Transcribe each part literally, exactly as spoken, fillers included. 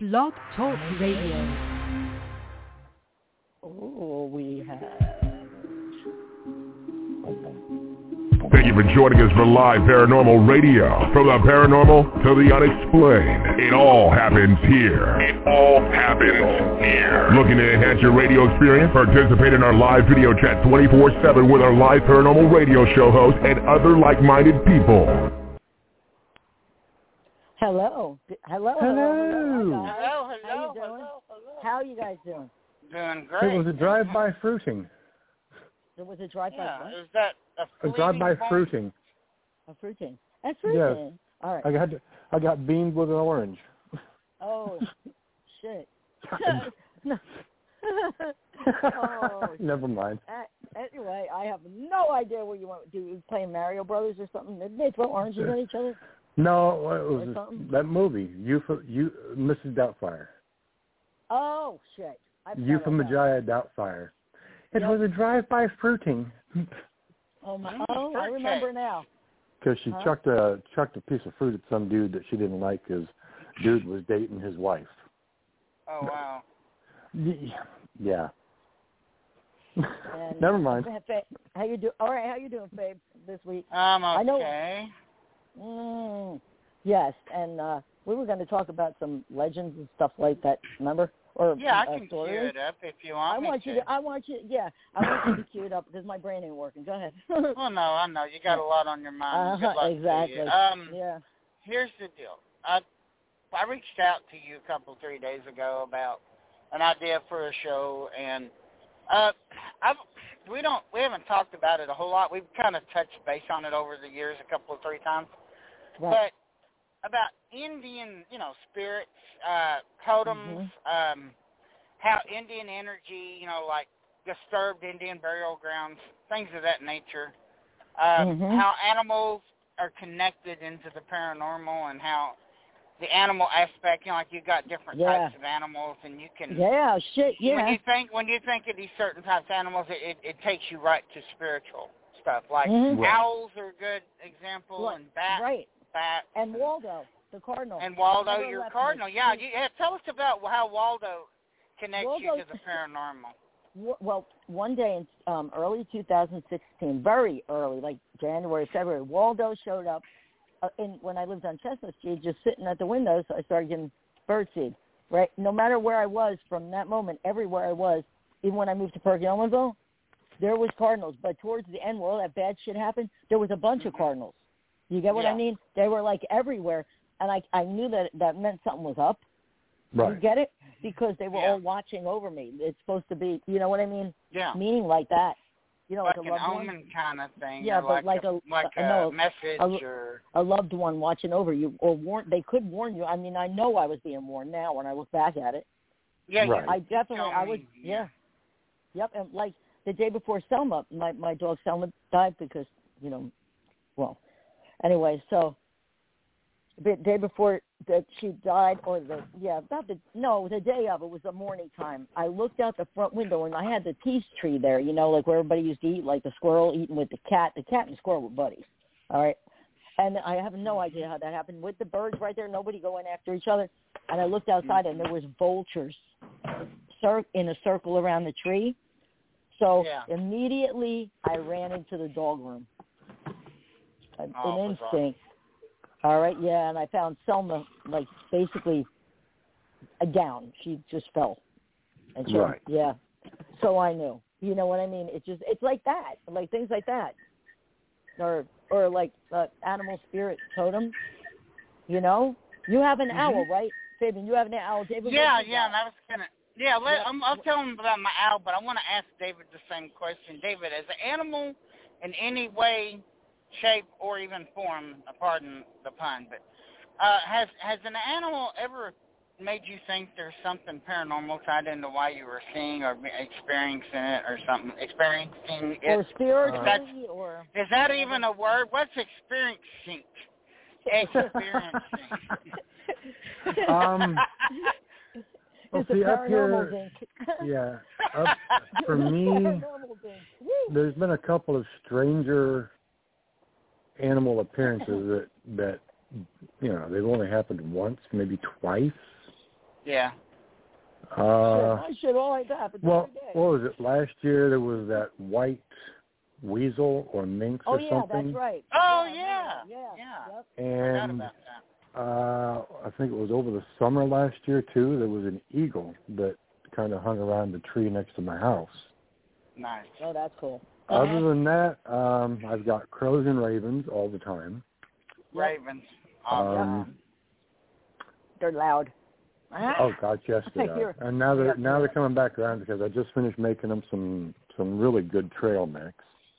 Blog Talk Radio. Oh, we have. Thank you for joining us for live paranormal radio. From the paranormal to the unexplained, it all happens here. It all happens here. Looking to enhance your radio experience? Participate in our live video chat twenty-four seven with our live paranormal radio show hosts and other like-minded people. Hello. Hello. Hello. Hello. Hello, hello, How you doing? hello, hello. How are you guys doing? Doing great. It was a drive-by fruiting. There was a drive-by. Yeah, what? is that a, A drive-by point? fruiting. A fruiting. A fruiting. Yes. All right. I got I got beans with an orange. Oh, shit. No. Oh, Never mind. uh, anyway, I have no idea what you want to do. You playing Mario Brothers or something? Did they throw oranges at each other? No, it was Or something? that movie. You for you, Missus Doubtfire. Oh, shit. I forgot You about from that. Majaya Doubtfire. It Yep. was a drive-by fruiting. Oh, my, Mm, oh I fruit remember cake. now. Because she Huh? chucked a chucked a piece of fruit at some dude that she didn't like because dude was dating his wife. Oh, wow. Y- Yeah. And, Never mind. How you do? All right, how you doing, Fabe, this week? I'm I know- okay. Mm, yes, and uh, we were going to talk about some legends and stuff like that. Remember? Or Yeah, I uh, can cue stories. it up if you want I me want to. you to. I want you. Yeah, I want you to cue it up because my brain ain't working. Go ahead. Well, no, I know. You got a lot on your mind. Good Uh-huh, luck to exactly. you. Um, Yeah. Here's the deal. I I reached out to you a couple, three days ago about an idea for a show, and uh, I've we don't we haven't talked about it a whole lot. We've kind of touched base on it over the years a couple or three times, Right. but about Indian, you know, spirits, uh, totems, Mm-hmm. um, how Indian energy, you know, like disturbed Indian burial grounds, things of that nature. Um, Mhm. How animals are connected into the paranormal, and how the animal aspect, you know, like you've got different Yeah. types of animals, and you can. Yeah. Shit. When Yeah. you think when you think of these certain types of animals, it, it, it takes you right to spiritual stuff. Like Mhm. Right. owls are a good example, Right. and bats, Right. bats, And Waldo, the cardinal. and Waldo, Never your left cardinal. me. Yeah, you, yeah. Tell us about how Waldo connects Waldo- you to the paranormal. W- Well, one day in um, early two thousand sixteen, very early, like January, February, Waldo showed up uh, in, when I lived on Chestnut Street, just sitting at the window, so I started getting birdseed, right? No matter where I was from that moment, everywhere I was, even when I moved to Perkins-Elmanville, there was cardinals. But towards the end, where all that bad shit happened, there was a bunch Mm-hmm. of cardinals. You get what Yeah. I mean? They were, like, everywhere, and I, I knew that that meant something was up. You Right. get it? Because they were Yeah. all watching over me. It's supposed to be, you know what I mean? Yeah. Meaning like that. You know, Like like, an a loved omen one. kind of thing. Yeah, or but like, like a, a- like I a know, message a- or A loved one watching over you, or warn. They could warn you. I mean, I know I was being warned now when I look back at it. yeah, Right. you, I definitely, tell I was, me, yeah. Yep, and like the day before Selma, my my dog Selma died because, you know, well, anyway, so the day before that she died, or the, yeah, about the, no, the day of, it was the morning time. I looked out the front window, and I had the peace tree there, you know, like where everybody used to eat, like the squirrel eating with the cat. The cat and squirrel were buddies, all right? And I have no idea how that happened. With the birds right there, nobody going after each other. And I looked outside, and there was vultures cir- in a circle around the tree. So Yeah. immediately I ran into the dog room. An Oh, an bizarre. instinct. All right, yeah, and I found Selma, like, basically uh, down. She just fell. And she, Right. Yeah. So I knew. You know what I mean? It's just, it's like that, like things like that. Or, or like uh, animal spirit totem, you know? You have an Mhm. owl, right? Fabian, you have an owl. David, Yeah, what's his yeah, owl? and I was gonna. Yeah, let, Yeah. I'm, I'll tell him about my owl, but I want to ask David the same question. David, as an animal, in any way, shape, or even form, pardon the pun, but uh, has has an animal ever made you think there's something paranormal tied into why you were seeing or experiencing it or something? Experiencing it. Or spiritually, That's- or... Is that even a word? What's experiencing? Experiencing. Um. Well, It's a see, up paranormal here, dink. yeah. Up, for me, Paranormal dink. Woo. there's been a couple of stranger animal appearances that that you know they've only happened once, maybe twice. Yeah. Uh, shit, I shit all like that, but well, every day. what was it? Last year there was that white weasel or minx oh or yeah, something. that's right. Oh yeah, yeah. yeah, Yeah. Yep. Forgot And about that. uh, I think it was over the summer last year too. There was an eagle that kind of hung around the tree next to my house. Nice. Oh, that's cool. Other than that, um, I've got crows and ravens all the time. Ravens. Um, They're loud. oh God, yes they I hear- are. And now they're Yep, now yep. they're coming back around because I just finished making them some some really good trail mix.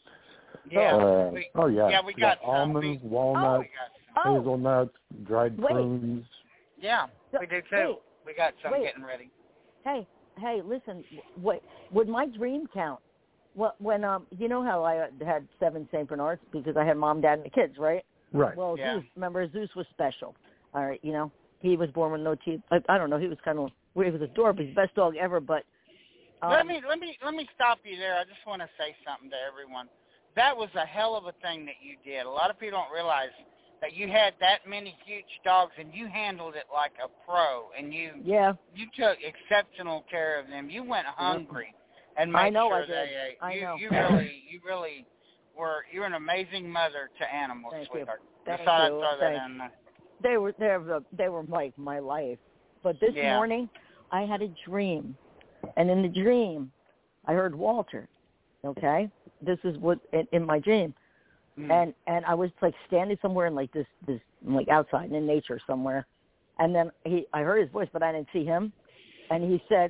Yeah. Uh, we, oh yeah. Yeah, we got, some. almonds, We, walnuts, we got some. Oh, hazelnuts, dried Wait. prunes. Yeah, we do too. Wait. We got some Wait. getting ready. hey, hey, listen. What would my dream count? What when um, you know how I had seven Saint Bernards because I had mom, dad, and the kids, right? Right. Well, Yeah. Zeus, remember Zeus was special. All right, you know he was born with no teeth. I, I don't know. He was kind of he was adorable. He's the best dog ever. But um, let me let me let me stop you there. I just want to say something to everyone. That was a hell of a thing that you did. A lot of people don't realize that you had that many huge dogs and you handled it like a pro, and you yeah, you took exceptional care of them. You went hungry and made I know sure I did. they ate. I you, know. you really you really were you're an amazing mother to animals, Thank you. sweetheart. Thank Just thought I'd you. throw that Thank in there. they were they were they were like my life. But this Yeah. morning I had a dream, and in the dream I heard Walter. Okay, this is what in, in my dream, Mm. and and I was like standing somewhere in like this this like outside in nature somewhere, and then he I heard his voice, but I didn't see him, and he said,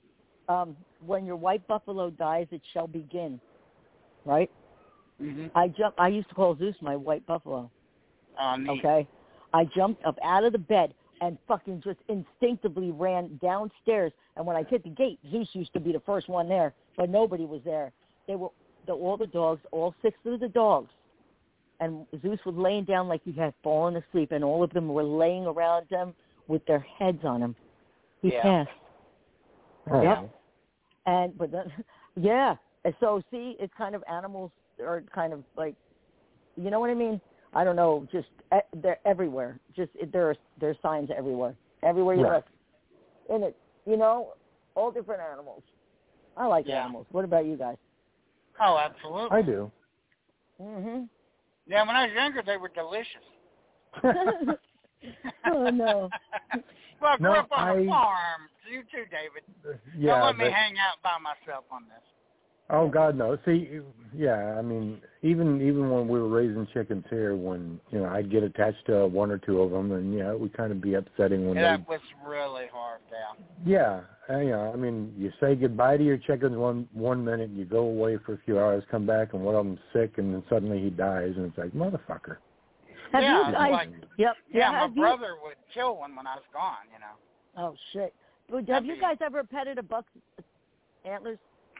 um, "When your white buffalo dies, it shall begin." Right? Mm-hmm. I jump. I used to call Zeus my white buffalo. Oh, neat. Okay, I jumped up out of the bed and fucking just instinctively ran downstairs. And when I hit the gate, Zeus used to be the first one there, but nobody was there. They were the, all the dogs, all six of the dogs, and Zeus was laying down like he had fallen asleep, and all of them were laying around him with their heads on him. He Yeah. passed. Oh. Yep. And but then, yeah. And so see, it's kind of animals are kind of like, you know what I mean? I don't know. Just eh, they're everywhere. Just there are there are signs everywhere. Everywhere you Right. look. In it, you know, all different animals. I like Yeah. animals. What about you guys? Oh, absolutely. I do. Mhm. Yeah, when I was younger, they were delicious. Oh no. Well, I grew No, up on a I- farm. You too, David. Yeah. Don't let me but- hang out by myself on this. Oh God, no. See, yeah, I mean, even even when we were raising chickens here, when you know I'd get attached to one or two of them, and yeah, it would kind of be upsetting when Yeah, they. that was really hard, yeah. Yeah, uh, you know, I mean, you say goodbye to your chickens one one minute, you go away for a few hours, come back, and one of them's sick, and then suddenly he dies, and it's like motherfucker. Have Yeah, you it's guys? like- Yep. Yeah, my have you- brother would kill one when I was gone, you know. Oh shit. But have That'd you be- guys ever petted a buck's antlers?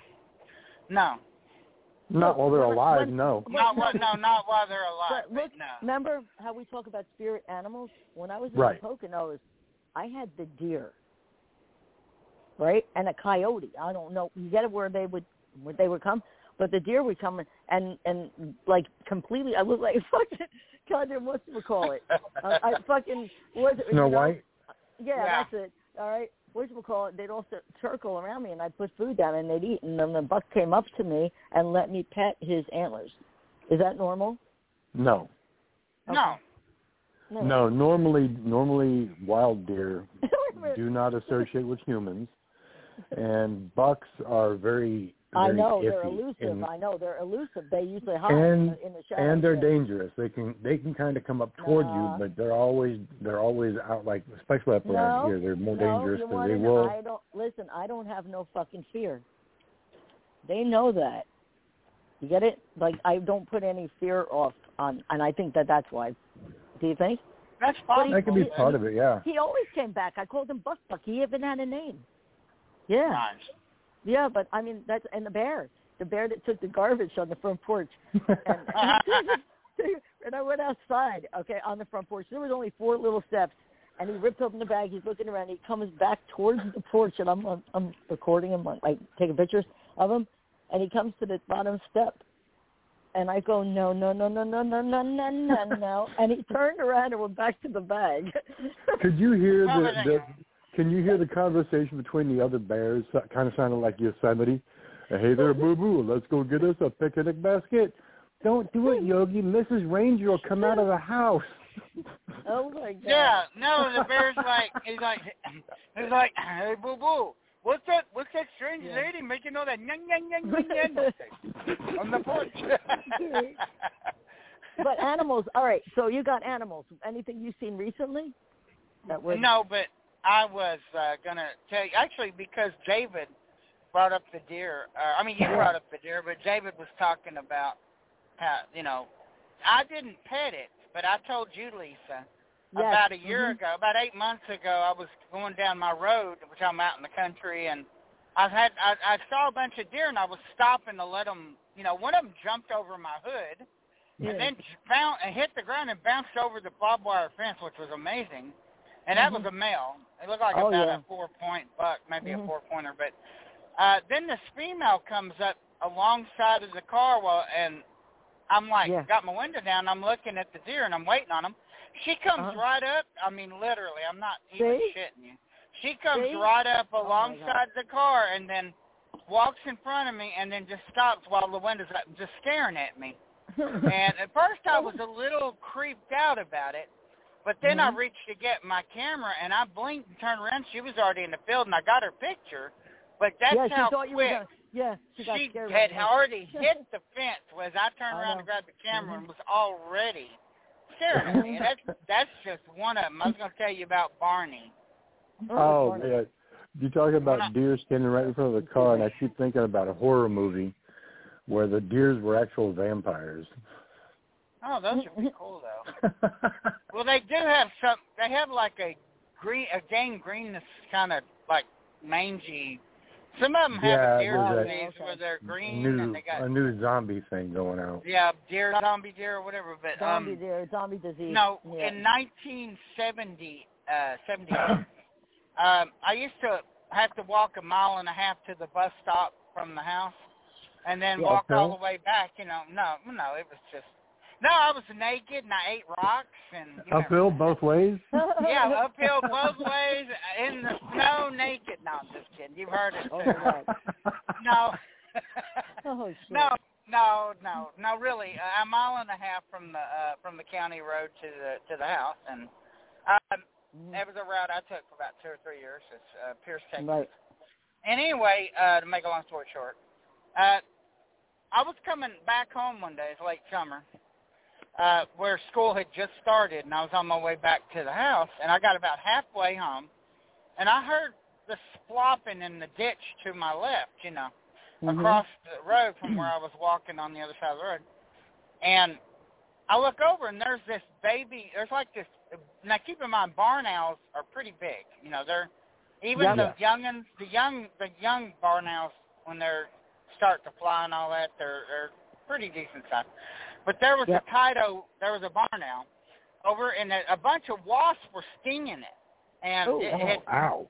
No. Not while they're When- alive, when- no. Not while, no, not while they're alive, But look, but no. remember how we talk about spirit animals? When I was in Right. the Poconos, I had the deer, right, and a coyote. I don't know. You get it where they would where they would come, but the deer would come and and like completely. I looked like fucking goddamn what you call it? uh, I fucking was it, Snow you know? White. Yeah, Yeah. that's it. All right. What you call it? They'd all sit- circle around me, and I'd put food down, and they'd eat. And then the buck came up to me and let me pet his antlers. Is that normal? No, No. No. no. Normally, normally wild deer Wait a minute. do not associate with humans, and bucks are very. I very know they're iffy elusive. in- I know they're elusive. They usually hide And- in the shadows. and they're yeah. dangerous. They can they can kind of come up toward Nah. you, but they're always they're always out, like especially up around No, here. They're more no, dangerous you because wanna they know- will. I don't listen. I don't have no fucking fear. They know that. You get it? Like I don't put any fear off on, and I think that that's why. Do you think? That's But possible. That could be he- part of it, yeah. He always came back. I called him Buck Buck. He even had a name. Yeah. Nice. Yeah, but I mean that's and the bear, the bear that took the garbage on the front porch, and, and I went outside. Okay, on the front porch. There was only four little steps, and he ripped open the bag. He's looking around. He comes back towards the porch, and I'm I'm, I'm recording him, like taking pictures of him, and he comes to the bottom step, and I go no no no no no no no no no no, and he turned around and went back to the bag. Could you hear the, Probably the can you hear the conversation between the other bears? That kind of sounded like Yosemite. Hey there, boo-boo, let's go get us a picnic basket. Don't do it, Yogi. Missus Ranger will come out of the house. Oh, my God. Yeah, no, the bear's like, he's like, he's like, hey, boo-boo, what's that, what's that strange Yeah. lady making all that nyang, nyang, nyang, nyang, nyang on the porch? But animals, all right, so you got animals. Anything you've seen recently? That was No, but I was uh, going to tell you, actually, because David brought up the deer. Uh, I mean, you brought up the deer, but David was talking about how, you know, I didn't pet it, but I told you, Lisa, Yes. about a year Mhm. ago, about eight months ago, I was going down my road, which I'm out in the country, and I had I, I saw a bunch of deer, and I was stopping to let them, you know, one of them jumped over my hood, Yeah. and then found, and hit the ground and bounced over the barbed wire fence, which was amazing. And that Mhm. was a male. It looked like Oh, about yeah. a four-point buck, maybe Mhm. a four-pointer. But uh, then this female comes up alongside of the car, while, and I'm like, Yeah. got my window down. I'm looking at the deer, and I'm waiting on them. She comes Uh-huh. right up. I mean, literally, I'm not even See? shitting you. She comes See? right up Oh, my alongside the car and then walks in front of me and then just stops while the window's up, just staring at me. And at first I was a little creeped out about it, but then Mhm. I reached to get my camera, and I blinked and turned around. She was already in the field, and I got her picture. But that's yeah, she how thought you were quick gonna, yeah, she got she scared. had of you. already hit the fence. Was I turned I around know. to grab the camera Mhm. and was already staring at me. And that's that's just one of them. I was going to tell you about Barney. Oh, Barney. yeah. You talk about deer standing right in front of the car, and I keep thinking about a horror movie where the deers were actual vampires. Oh, those would be cool though. Well, they do have some. They have like a green, a gangrenous kind of like mangy. Some of them have Yeah, a deer there's disease a where they're green new, and they got a new zombie thing going out. yeah, deer, zombie deer or whatever. But Zombie um, deer, zombie disease. no, Yeah. in nineteen seventy, uh, seventy, um, I used to have to walk a mile and a half to the bus stop from the house, and then Yeah, walk all uphill? the way back. You know, no, no, it was just no. I was naked and I ate rocks and you Uphill remember both ways? that. Yeah, uphill both ways in the snow, naked. No, I'm just kidding. You've heard it Oh, too. my God. No. Oh, shit. No, no, no, no. Really, uh, a mile and a half from the uh, from the county road to the to the house, and um, Mhm. it was a route I took for about two or three years. It's uh, Pierce, Texas. Right. And anyway, uh, to make a long story short, uh, I was coming back home one day. It's late summer, uh, where school had just started, and I was on my way back to the house, and I got about halfway home, and I heard the splopping in the ditch to my left. You know. Mhm. Across the road from where I was walking on the other side of the road. And I look over, and there's this baby. There's like this. Now, keep in mind, barn owls are pretty big. You know, they're even Yeah. the youngins, the young, the young barn owls when they're start to fly and all that, they're they're pretty decent size. But there was Yep. a Tido. There was a barn owl over, and a, a bunch of wasps were stinging it, and Oh, it Oh, had, ow.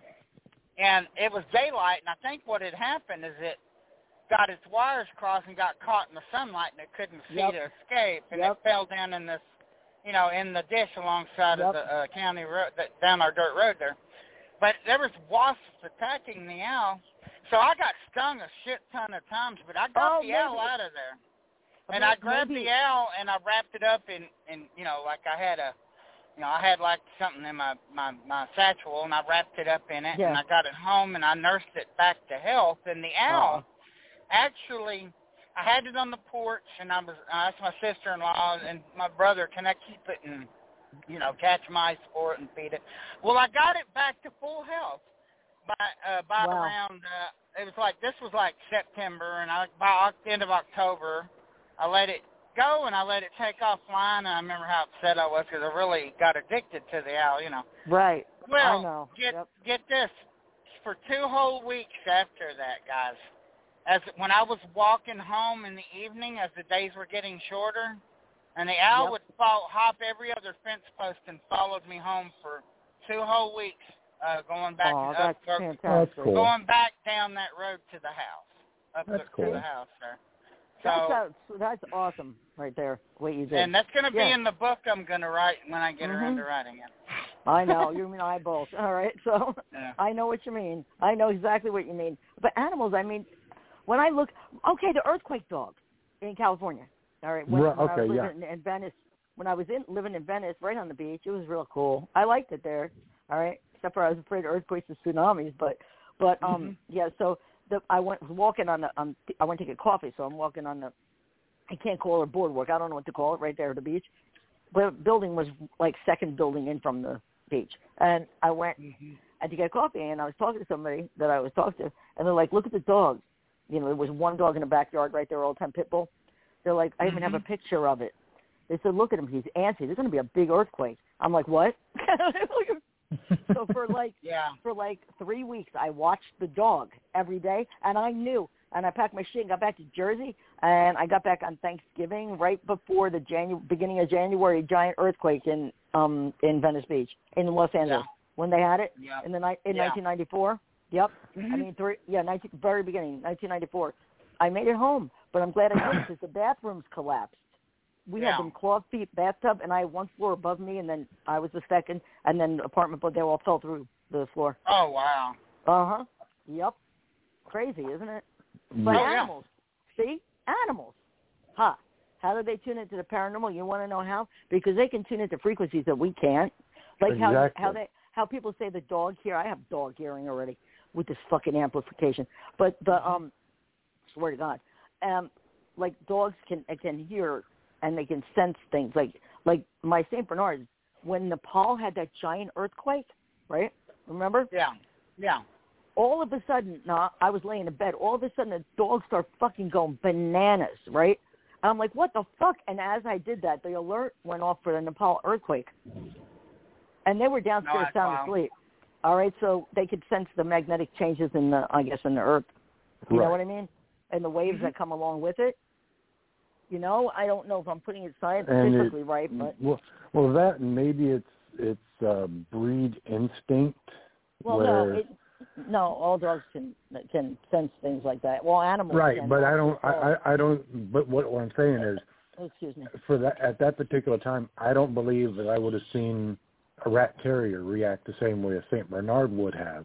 and it was daylight. And I think what had happened is it got its wires crossed and got caught in the sunlight, and it couldn't see Yep. to escape, and Yep. it fell down in this, you know, in the ditch alongside Yep. of the uh, county road, that, down our dirt road there. But there was wasps attacking the owl, so I got stung a shit ton of times, but I got Oh, the maybe- owl out of there. And Maybe- I grabbed maybe- the owl, and I wrapped it up in, in, you know, like I had a, you know, I had like something in my, my, my satchel, and I wrapped it up in it, Yeah. and I got it home, and I nursed it back to health, and the owl... Aw. Actually, I had it on the porch, and I was I asked my sister-in-law and my brother, can I keep it and, you know, catch mice for it and feed it? Well, I got it back to full health by uh, by Wow. around, uh, it was like, this was like September, and I, by the end of October, I let it go, and I let it take off flying, and I remember how upset I was because I really got addicted to the owl, you know. Right. Well, I know. get Yep. get this, for two whole weeks after that, guys, as when I was walking home in the evening as the days were getting shorter, and the owl Yep. would fall, hop every other fence post and followed me home for two whole weeks, uh, going back Oh, up, that's or- fantastic. That's cool. going back down that road to the house, up That's to, cool. to the house there. So that's, that's awesome right there, what you did. And that's going to be yeah. in the book I'm going to write when I get mm-hmm. around to writing it. I know. You mean eyeballs. All right. So yeah. I know what you mean. I know exactly what you mean. But animals, I mean, when I look, okay, the earthquake dog in California. All right. When, right, when okay, I was yeah. living in Venice, when I was in living in Venice, right on the beach, it was real cool. I liked it there. All right. Except for I was afraid of earthquakes and tsunamis. But, but um, mm-hmm. yeah. So the I went was walking on the um, I went to get coffee, so I'm walking on the. I can't call it boardwalk. I don't know what to call it. Right there at the beach. But the building was like second building in from the beach, and I went mm-hmm. and to get coffee, and I was talking to somebody that I was talking to, and they're like, "Look at the dogs." You know, there was one dog in the backyard right there, old time pit bull. They're like, I even mm-hmm. have a picture of it. They said, "Look at him, he's antsy. There's going to be a big earthquake." I'm like, "What?" So for like yeah. for like three weeks, I watched the dog every day, and I knew. And I packed my shit and got back to Jersey, and I got back on Thanksgiving right before the Janu- beginning of January giant earthquake in um in Venice Beach in Los Angeles yeah. when they had it yeah. in the ni- in yeah. nineteen ninety-four. Yep, mm-hmm. I mean three yeah nineteen, very beginning nineteen ninety-four. I made it home, but I'm glad I did because the bathrooms collapsed. We yeah. had them cloth feet bathtub, and I had one floor above me, and then I was the second, and then the apartment, but they all fell through the floor. Oh wow. Uh huh. Yep. Crazy, isn't it? But oh, animals, yeah. see? Animals. Huh. How do they tune into the paranormal? You want to know how? Because they can tune into frequencies that we can't. Like exactly. how how they how people say the dog hear. I have dog hearing already with this fucking amplification. But the um, swear to God, um, like dogs can can hear and they can sense things. Like like my Saint Bernards, when Nepal had that giant earthquake, right? Remember? Yeah. Yeah. All of a sudden, no, I was laying in bed. All of a sudden, the dogs start fucking going bananas, right? And I'm like, what the fuck? And as I did that, the alert went off for the Nepal earthquake. And they were downstairs no, sound wow. asleep. All right, so they could sense the magnetic changes in the, I guess, in the earth. You right. know what I mean? And the waves mm-hmm. that come along with it. You know, I don't know if I'm putting it scientifically it, right, but well, well, that and maybe it's it's uh, breed instinct. well, where, no, it, no, all dogs can can sense things like that. Well, animals right, can. but I don't, I, I, I don't. But what, what I'm saying is, oh, excuse me. For that at that particular time, I don't believe that I would have seen a rat terrier react the same way a Saint Bernard would have.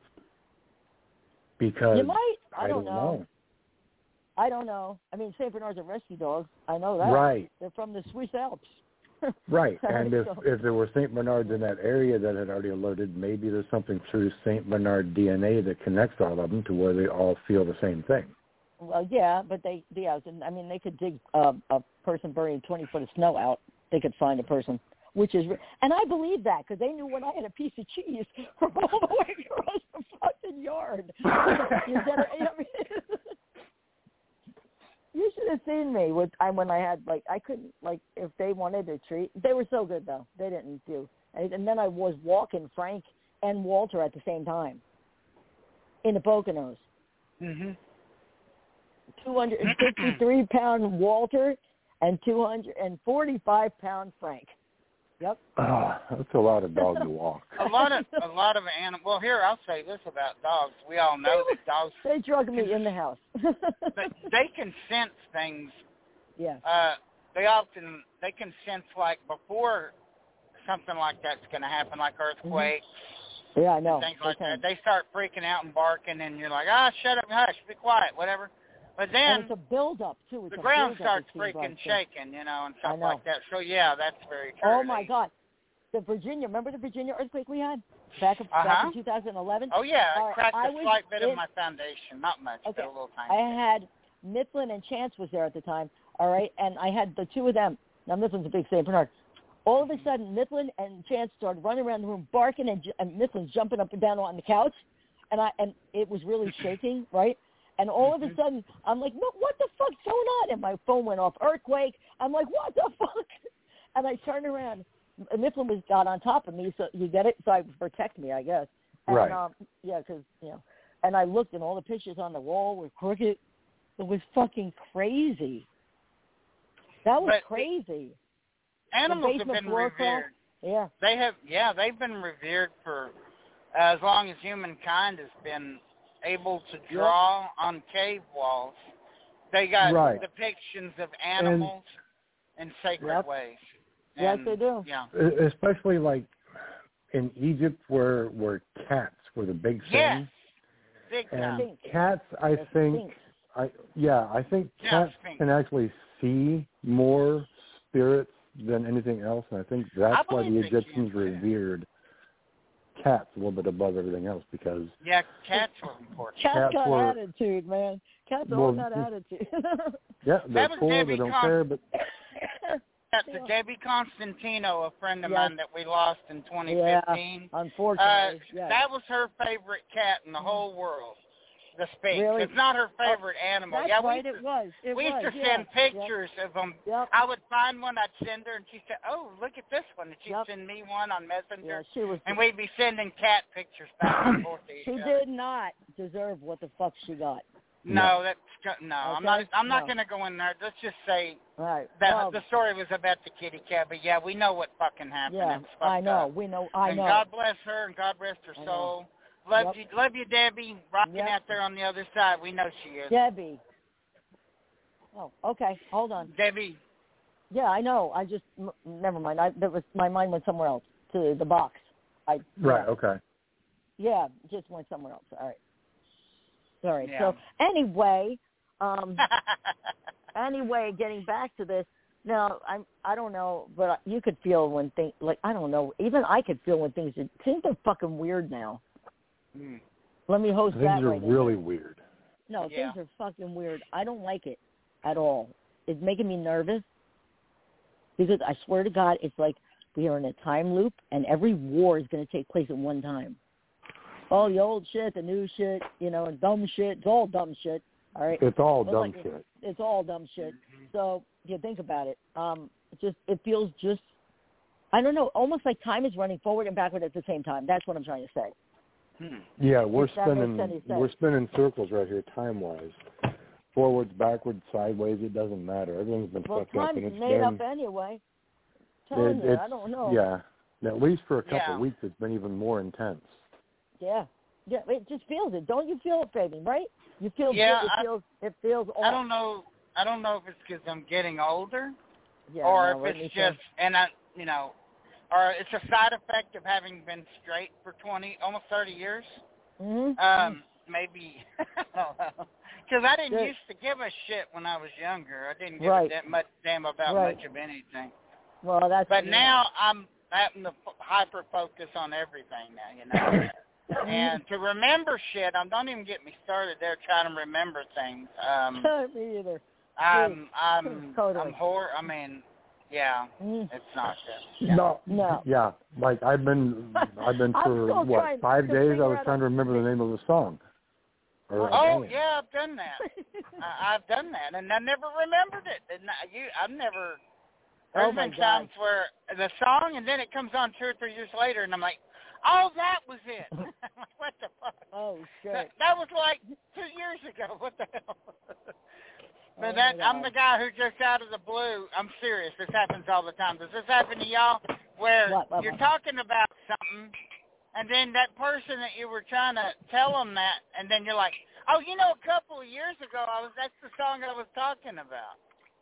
Because you might. I, I don't, don't know. know. I don't know. I mean, Saint Bernards are rescue dogs. I know that. Right. They're from the Swiss Alps. Right, and if so. if there were Saint Bernards in that area that had already alerted, maybe there's something through Saint Bernard D N A that connects all of them to where they all feel the same thing. Well, yeah, but they, yeah, I mean, they could dig uh, a person buried twenty foot of snow out. They could find a person, which is, and I believe that because they knew when I had a piece of cheese from all the way across the fucking yard. You better, I mean, you should have seen me with I when I had like I couldn't like if they wanted to treat they were so good though they didn't do and, and then I was walking Frank and Walter at the same time in the Poconos. Mhm. Two hundred and fifty-three pound Walter and two hundred and forty-five pound Frank. Yep. Oh, that's a lot of dog to walk. A lot of a lot of animals. Well, here I'll say this about dogs. We all know that dogs. They drug me in the house. they, they can sense things. Yeah. Uh, they often they can sense like before something like that's going to happen, like earthquake. Mm-hmm. Yeah, I know. Things they like can. that. They start freaking out and barking, and you're like, ah, shut up, hush, be quiet, whatever. But then and it's a build-up, too. It's the a ground build-up, starts freaking like shaking, you know, and stuff know. like that. So, yeah, that's very true. Oh, my they, God. The Virginia, remember the Virginia earthquake we had back, uh-huh. back in two thousand eleven? Oh, yeah, uh, it cracked I a was slight bit in, of my foundation. Not much, okay. but a little tiny I bit. had Mifflin and Chance was there at the time, all right, and I had the two of them. Now, Mifflin's a big Saint Bernard. All of a sudden, Mifflin and Chance started running around the room, barking, and, and Mifflin's jumping up and down on the couch, and I and it was really shaking, right? And all of a sudden, I'm like, no, what the fuck's going on? And my phone went off, earthquake. I'm like, what the fuck? And I turned around. Mifflin was got on top of me, so you get it? So I protect me, I guess. And, right. Um, yeah, because, you know, and I looked, and all the pictures on the wall were crooked. It was fucking crazy. That was But crazy. Animals have been revered. Craft, yeah. They have, yeah, they've been revered for as long as humankind has been able to draw yep. on cave walls They got Right. depictions of animals in sacred Yep. ways. Yes, And, they do. Yeah. Especially like in Egypt, where where cats were the big thing. Yes. Big And time. Sphinx. cats, I The think, Sphinx. I yeah, I think Yeah, cats Sphinx. can actually see more spirits than anything else, and I think that's I why the believe they can, Egyptians too. revered cats a little bit above everything else, because Yeah, cats were important. Cats Cats got were- attitude, man. Cats all Well, got attitude. yeah, they're That was cool, Debbie they don't Con- care, but That's a Debbie Constantino, a friend of Yes. mine that we lost in twenty fifteen. Yeah, Uh, unfortunately. yes. That was her favorite cat in the whole world, the Sphinx. Really? It's not her favorite animal. That's yeah, we right, used it to, was. It we used was. to yeah. send pictures of them. Yep. I would find one, I'd send her, and she'd say, oh, look at this one. And she'd Yep. send me one on Yeah, Messenger. she was. And we'd be sending cat pictures back and forth to each She other. did not deserve what the fuck she got. No, that's no. I'm not. Okay? I'm not No. going to go in there. Let's just say All right. that well, the story was about the kitty cat. But yeah, we know what fucking happened. yeah, It was fucked I know. up. We know. I and know. God bless her, and God rest her I know. soul. Love Yep. you, love you, Debbie. Rocking Yep. out there on the other side. We know she is. Debbie. Oh, okay. Hold on. Debbie. Yeah, I know. I just m- never mind. I that was my mind went somewhere else to the box. I right, yeah. okay. Yeah, just went somewhere else. All right. Sorry. Yeah. So anyway, um, anyway, getting back to this. Now, I'm I don't know, but you could feel when things like I don't know. Even I could feel when things things are fucking weird now. Mm. Let me host Things that are right in really there. weird. No, Yeah. things are fucking weird. I don't like it at all. It's making me nervous because I swear to God, it's like we are in a time loop, and every war is going to take place at one time. All the old shit, the new shit, you know, and dumb shit. It's all dumb shit. All right. It's all But dumb like, shit. It's all dumb shit. So you think about it. Um, it just it feels just I don't know, almost like time is running forward and backward at the same time. That's what I'm trying to say. Hmm. Yeah, we're If that makes spinning any sense. we're spinning circles right here time wise. Forwards, backwards, sideways, it doesn't matter. Everything's been Well, fucked up, time's and it's made been up anyway. Telling it, you, it's, I don't know. Yeah. At least for a couple Yeah. of weeks it's been even more intense. Yeah. Yeah, it just feels it. Don't you feel it, baby, right? You feel Yeah, it I- feels it feels off. I don't know. I don't know if it's because I'm getting older, yeah, or no, if let me it's think. just and I, you know, or it's a side effect of having been straight for twenty, almost thirty years. Mhm. Um, maybe I don't know. Because I didn't Good. used to give a shit when I was younger. I didn't give Right. a that much damn about Right. much of anything. Well, that's But yeah. now I'm having to f- hyper focus on everything now, you know. And to remember shit, um, don't even get me started there trying to remember things. Um, me either. I'm I'm Totally. I'm hor. I mean, yeah, Mm. it's not good. Yeah. No. No. Yeah. Like I've been I've been I'm for still what, trying five to days I figure was out trying to a- remember the name of the song. Or a Oh band. yeah, I've done that. I, I've done that, and I never remembered it. And I, you, I've never. There's Oh, my been God. times where the song, and then it comes on two or three years later, and I'm like, oh, that was it. I'm like, what the fuck? Oh shit. That, that was like two years ago. What the hell? But Oh, that my I'm God. the guy who just out of the blue. I'm serious. This happens all the time. Does this happen to y'all? Where What, what, you're what? talking about something, and then that person that you were trying to tell them that, and then you're like, oh, you know, a couple of years ago, I was that's the song I was talking about.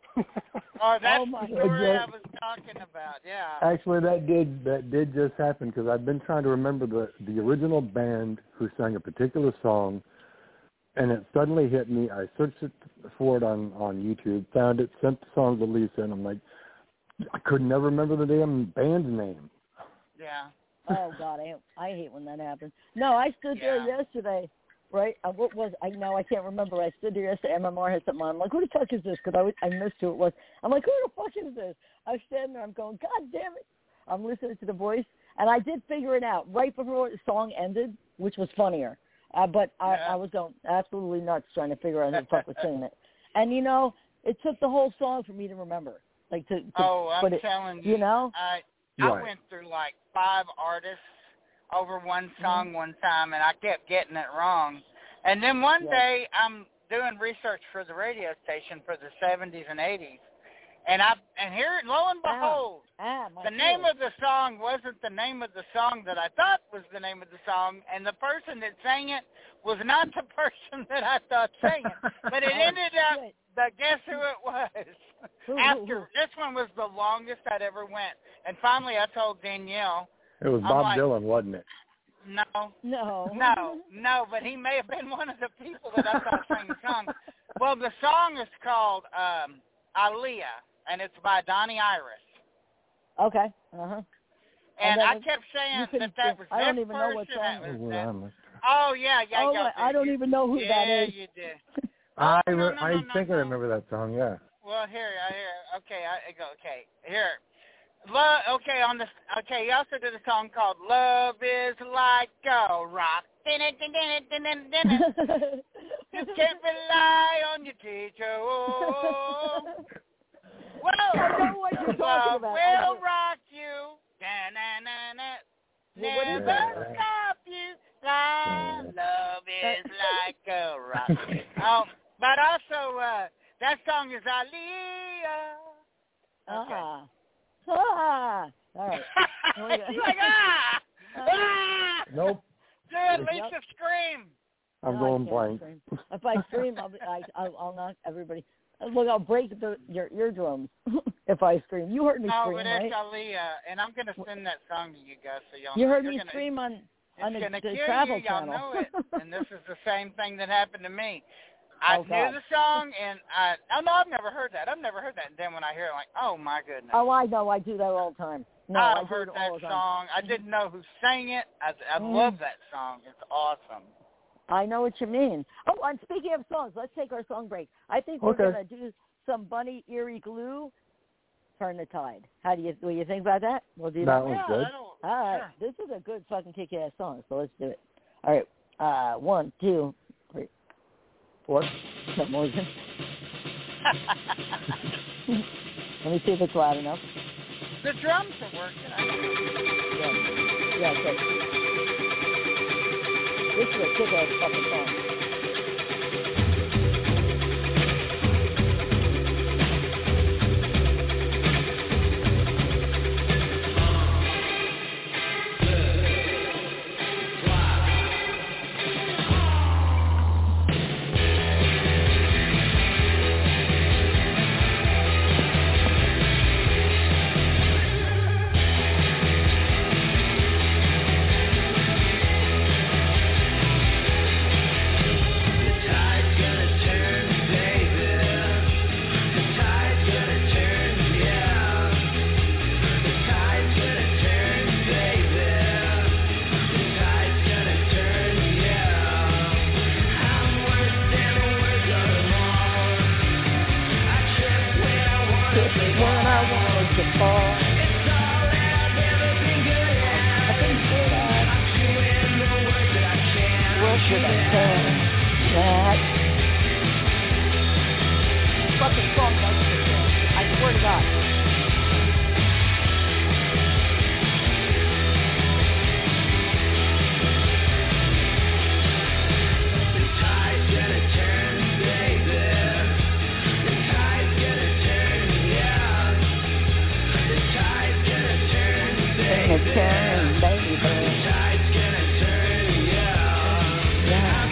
Or that's Oh, my the story I God. was talking about. Yeah. Actually, that did that did just happen because I've been trying to remember the the original band who sang a particular song, and it suddenly hit me. I searched it for it on on YouTube, found it, sent the song to Lisa, and I'm like, I could never remember the damn band name. Yeah. Oh God, I I hate when that happens. No, I stood there Yeah. yesterday. Right? Uh, what was I? Now I can't remember. I stood there yesterday. M M R had something on. I'm like, who the fuck is this? Because I, was- I missed who it was. I'm like, who the fuck is this? I was standing there. I'm going, God damn it! I'm listening to the voice, and I did figure it out right before the song ended, which was funnier. Uh, but I, Yeah. I was going absolutely nuts trying to figure out who the fuck was singing it. And you know, it took the whole song for me to remember. Like to, to Oh, I'm put it, telling you. you know? I I Right. went through like five artists over one Mm-hmm. song one time, and I kept getting it wrong. And then one Yeah. day, I'm doing research for the radio station for the seventies and eighties, and I and here, lo and Ah, behold, ah, my the name God. of the song wasn't the name of the song that I thought was the name of the song, and the person that sang it was not the person that I thought sang it. But it Oh, ended up shit. But guess who it was? Who, who, After who? this one was the longest I'd ever went, and finally I told Danielle. It was I'm Bob like, Dylan, wasn't it? No, No. no, no. But he may have been one of the people that I thought sang the song. Well, the song is called um, Aaliyah, and it's by Donnie Iris. Okay. Uh huh. And, And I then kept you saying couldn't that that think- was I don't this even know what person, that song it was Oh, that- I must- Oh yeah, yeah, Oh, yeah. my, I don't you, even know who yeah, that is. you did. I, Oh, no, re- no, I no, no, think no. I remember that song, yeah. Well, here, I hear. Okay, I, I go. Okay, here. Love. Okay, on the. Okay, he also did a song called "Love Is Like a Rock." You can't rely on your teacher. Oh. Whoa. I know what you're talking Love about. I will do. rock you. Da-na-na-na. Well, what is Never that? stop you. La, love is like a rock. Um, but also, uh, that song is Aaliyah. Okay. Ah. Ah. All right. He's like, ah! Ah! Nope. Do it, Yep. Lisa, scream. I'm No, I going can't blank. scream. If I scream, I'll, be, I, I'll, I'll knock everybody. Look, I'll break the, your eardrums if I scream. You heard me No, scream, but it's right? Aaliyah, and I'm going to send that song to you guys so y'all You know. heard You're me gonna, scream on, It's on the, going to the kill Travel you. Y'all Channel. know it. And this is the same thing that happened to me. I Oh, knew God. the song, and I, oh, no, I've never heard that. I've never heard that. And then when I hear it, I'm like, oh, my goodness. Oh, I know. I do that all the time. No, I I've do heard it that all the time. song. I didn't know who sang it. I, I Mm. love that song. It's awesome. I know what you mean. Oh, and speaking of songs, let's take our song break. I think we're Okay. going to do some Bunny Erie Glue, Turn the Tide. How do you, what do you think about that? We'll do That that. was yeah, good. that'll- All right. sure. This is a good fucking kick-ass song, so let's do it. All right. Uh, one, two, three. What? No, Morgan. Let me see if it's loud enough. The drums are working. I Yeah. Yeah, okay. This is a kick-ass fucking song. When I wanted to fall. I think that what should I say? That fucking song doesn't exist. I swear to God. It's turn, baby. Yeah.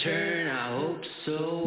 return, I hope so.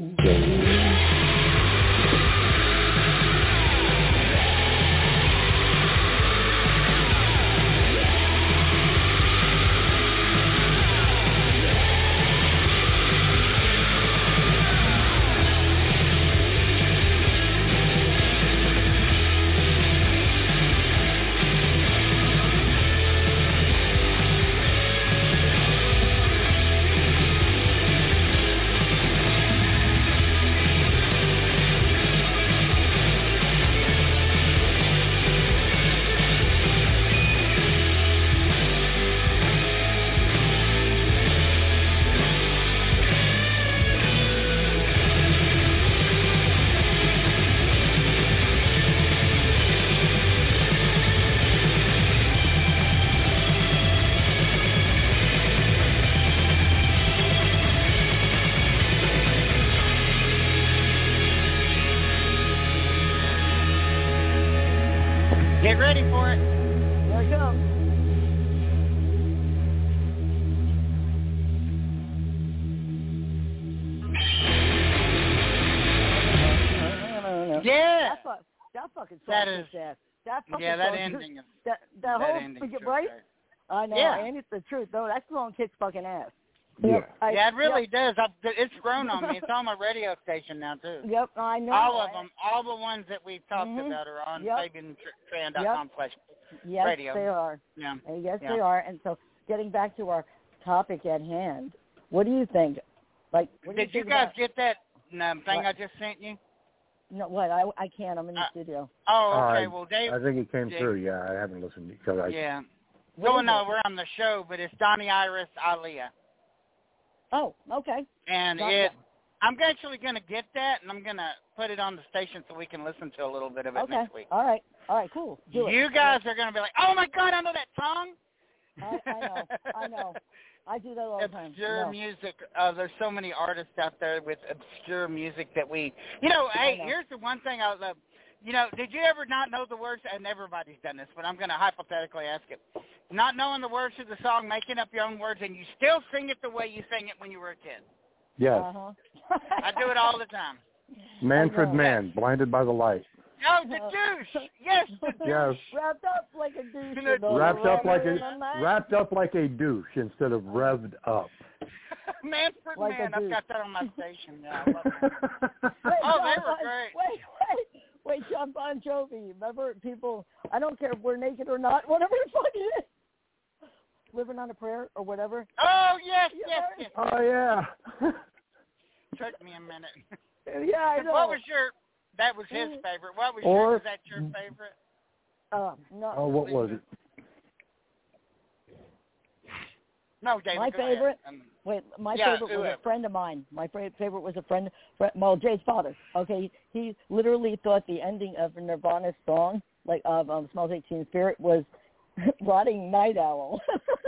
Get ready for it. There it comes. Yeah. That, fuck, that fucking song That is is- that. That fucking Yeah, that song, ending is that that, that whole ending freaking is right. okay. I know, Yeah. and it's the truth though. That song kicks fucking ass. Yeah. I, Yeah, it really yep, does. I've, it's grown on me. It's on my radio station now too. Yep, I know. All of I- them, all the ones that we've talked Mhm. about are on Yep. Fabian Tran dot com slash Yes, radio. they are. Yeah. Uh, Yes, Yeah. they are. And so, getting back to our topic at hand, what do you think? Like, what do Did you, you think guys about, get that um, thing What? I just sent you? No, what? I I can't. I'm in the Uh, studio. Oh, okay. Uh, well, Dave. I think it came Dave- through. Yeah, I haven't listened because I. Yeah. What So is no, it? we're on the show, but it's Donnie Iris Aaliyah, Oh, okay. and Got it. that. I'm actually going to get that, and I'm going to put it on the station so we can listen to a little bit of it Okay. next week. All right. All right. Cool. Do it. You guys are going to be like, "Oh my God, I know that song." I, I know. I know. I do that all the time. Obscure No. music. Uh, there's so many artists out there with obscure music that we, you know. I Hey, know. here's the one thing I love. You know, did you ever not know the words? And everybody's done this, but I'm going to hypothetically ask it. Not knowing the words to the song, making up your own words, and you still sing it the way you sang it when you were a kid. Yes. Uh-huh. I do it all the time. Manfred I know. Mann, blinded by the light. Oh, the douche. Yes, the douche. Yes. Wrapped up like a douche. You know, with all Wrapped the up like rubber a in the night. wrapped up like a douche instead of revved up. Manfred Like a Mann. I've douche. got that on my station. Yeah, I love that. Wait, Oh, John they were Bon- great. Wait, wait, wait, John Bon Jovi. Remember, people, I don't care if we're naked or not, whatever the fuck it is. Living on a Prayer or whatever. Oh, yes, Yeah, yes, right. yes. Oh yeah. Took me a minute. Yeah, I know. What was your, that was his Mm. favorite. What was Or- your, was that your favorite? Uh, no, Oh, what was it? No, David, My go ahead. favorite? Um, wait, my Yeah, favorite who was else? a friend of mine. My fra- favorite was a friend, friend, well, Jay's father. Okay, he literally thought the ending of Nirvana's song, like of um, Smells Like Teen Spirit, was Rotting Night Owl.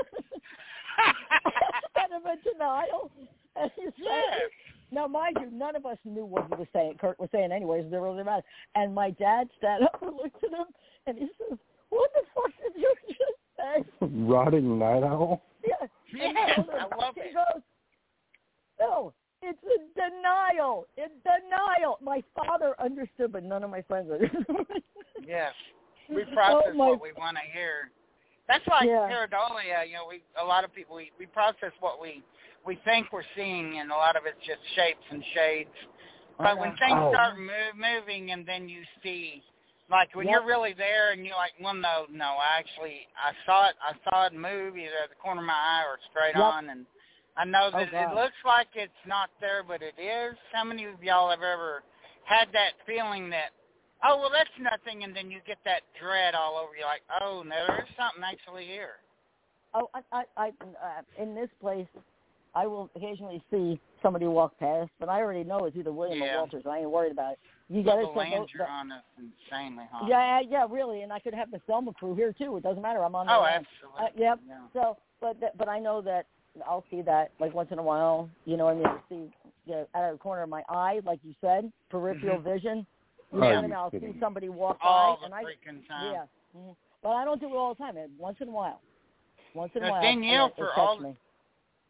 Kind of a denial. And he said, Yes. Now, mind you, none of us knew what he was saying. Kurt was saying anyways. It really matter. And my dad sat up and looked at him, and he says, "What the fuck did you just say?" Rotting night owl. Yeah. And he Yes, told him- I love he it. goes, "No, it's a denial. It's denial." My father understood, but none of my friends understood. Yes. We process Oh, my- what we want to hear. That's like Yeah. pareidolia. You know, we a lot of people we, we process what we we think we're seeing, and a lot of it's just shapes and shades. But when know. things Oh. start move, moving, and then you see, like when Yep. you're really there, and you're like, well, no, no, I actually I saw it. I saw it move either at the corner of my eye or straight Yep. on, and I know that Oh, God. it looks like it's not there, but it is. How many of y'all have ever had that feeling that, oh, well, that's nothing, and then you get that dread all over you, like, oh, no, there's something actually here. Oh, I, I, I uh, in this place, I will occasionally see somebody walk past, but I already know it's either William Yeah. or Walters. I ain't worried about it. You But got the it. lands you're on is insanely hot. Yeah, yeah, really, and I could have the Selma crew here too. It doesn't matter. I'm on. Oh, the land. absolutely. Uh, yep. Yeah. So, but that, but I know that I'll see that like once in a while. You know what I mean? I'll see you know, out of the corner of my eye, like you said, peripheral Mhm. vision. You Are know what I you mean? I'll see kidding? somebody walk All by, the and I freaking time. yeah. Mhm. But I don't do it all the time. Once in a while. Once in a Now, while. Danielle, and it, for it all- touched me.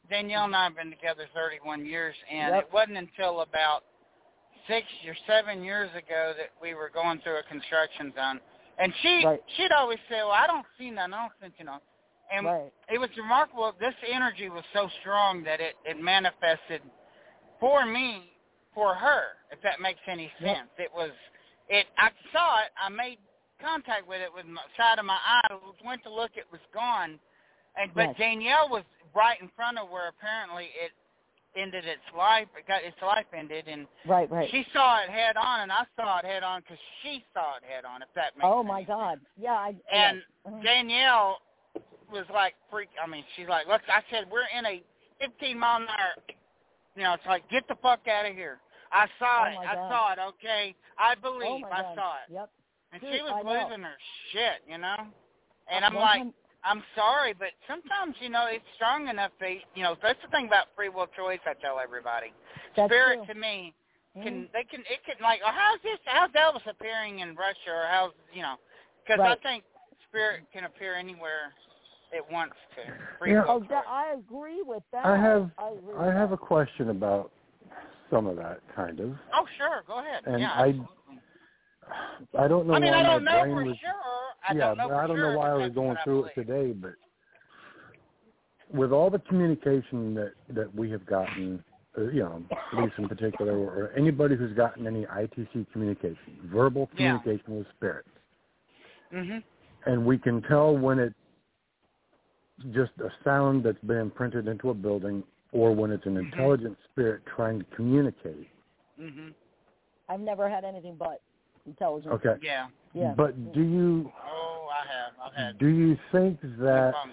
Danielle and I have been together thirty-one years, and Yep. it wasn't until about six or seven years ago that we were going through a construction zone. And she, Right. she'd always say, well, I don't see nothing. I don't think, you know. And Right. it was remarkable. This energy was so strong that it, it manifested for me, for her, if that makes any Yep. sense. It was, it. I saw it. I made contact with it with the side of my eye. I went to look. It was gone. And But Yes. Danielle was right in front of where apparently it ended its life. It got its life ended, and Right, right. she saw it head on, and I saw it head on because she saw it head on. If that makes Oh sense. my God. Yeah. I, And yeah. uh-huh. Danielle was like freak. I mean, she's like, look. I said we're in a fifteen mile an hour. You know, it's like get the fuck out of here. I saw Oh it. my I God. saw it. Okay, I Oh believe my I God. saw it. Yep. And Dude, she was I know. losing her shit. You know. And Uh, I'm one like. time- I'm sorry, but sometimes, you know, it's strong enough to, you know, that's the thing about free will choice I tell everybody. That's Spirit true. to me can, Mhm. they can, it can, like, oh, how's this, how's Elvis appearing in Russia or how's, you know, because Right. I think spirit can appear anywhere it wants to. Free Yeah. will Oh, choice. that, I agree with that. I have I, agree I with have that. a question about some of that kind of, Oh, sure, go ahead. and yeah, I absolutely. I don't know I mean, why I don't my know brain for was sure. I yeah, don't know but for I don't sure, know why but I was that's going what I through it believe. today, but with all the communication that that we have gotten, uh, you know, Lisa in particular, or anybody who's gotten any I T C communication, verbal Yeah. communication with spirits, Mhm. and we can tell when it's just a sound that's been imprinted into a building, or when it's an Mhm. intelligent spirit trying to communicate. Mhm. I've never had anything but intelligence. Okay. Yeah. Yeah. But do you Oh, I have. I've had. do you think no that problem.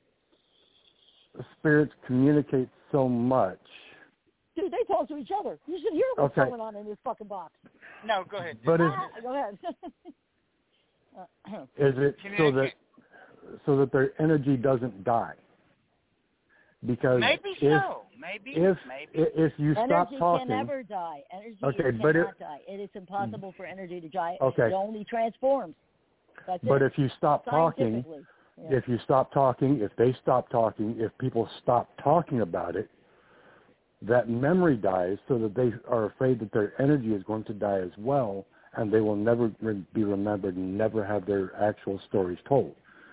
spirits communicate so much? Dude, they talk to each other. You should hear what's Okay. going on in this fucking box. No, go ahead. But is, Ah, go ahead. Uh, is it so that Communicate. so that their energy doesn't die? Because Maybe if so. Maybe. if maybe. if you stop energy talking, can never die. Energy Okay, cannot but it- die. It is impossible for energy to die. Okay. It only transforms. That's but it. if you stop talking, Scientifically. Yeah. if you stop talking, if they stop talking, if people stop talking about it, that memory dies, so that they are afraid that their energy is going to die as well, and they will never re- be remembered and never have their actual stories told.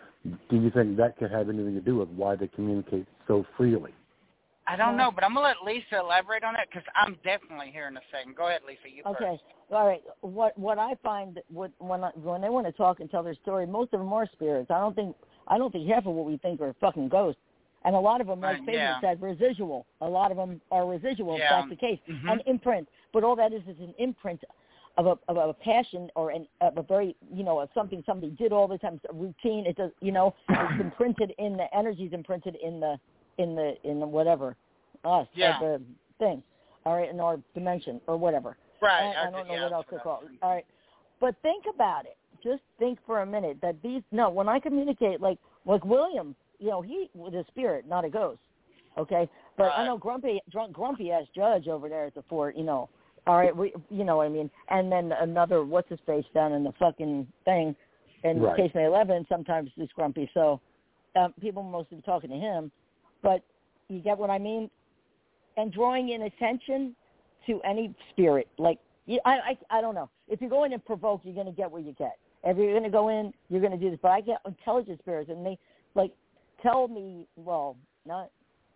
Do you think that could have anything to do with why they communicate so freely? I don't No. know, but I'm gonna let Lisa elaborate on that because I'm definitely hearing a second. Go ahead, Lisa. You Okay. first. All right. What what I find that what, when I, when they want to talk and tell their story, most of them are spirits. I don't think I don't think half of what we think are fucking ghosts, and a lot of them, like Right, Fabian yeah. said, residual. A lot of them are residual. Yeah. If that's the case, Mhm. an imprint. But all that is is an imprint of a of a passion or an, of a very you know of something somebody did all the time. It's a routine. It does you know it's imprinted in the energy's imprinted in the in the in the whatever us Yeah. or the thing. All right, in our dimension or whatever. Right. I, I don't know yeah, what else that's to call it. I was All right. But think about it. Just think for a minute that these, no, when I communicate, like, like William, you know, he was a spirit, not a ghost. Okay? But I Right. know grumpy, drunk, grumpy ass judge over there at the fort, you know. All right, we, you know what I mean? And then another, what's his face down in the fucking thing in Right. Case May eleven, sometimes is grumpy. So um, people mostly talking to him. But you get what I mean? And drawing in attention to any spirit, like you, I, I, I don't know. If you go in and provoke, you're going to get what you get. If you're going to go in, you're going to do this. But I get intelligent spirits, and they like tell me, well, not,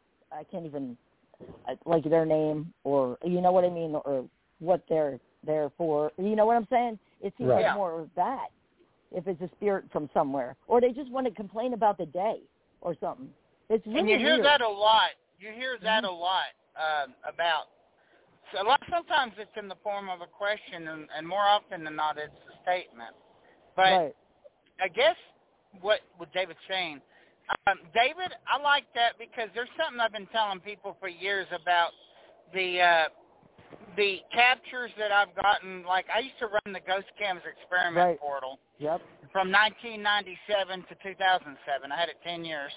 I can't even like their name or you know what I mean, or what they're there for. You know what I'm saying? It seems Right. like Yeah. more of that. If it's a spirit from somewhere, or they just want to complain about the day or something. It's really And you hear weird. that a lot. You hear that Mhm. a lot um, about. So a lot. Sometimes it's in the form of a question, and, and more often than not, it's a statement. But right. I guess what what David's saying, um, David, I like that because there's something I've been telling people for years about the uh, the captures that I've gotten. Like I used to run the Ghost Cams Experiment Right. portal Yep. from nineteen ninety-seven to two thousand seven. I had it ten years,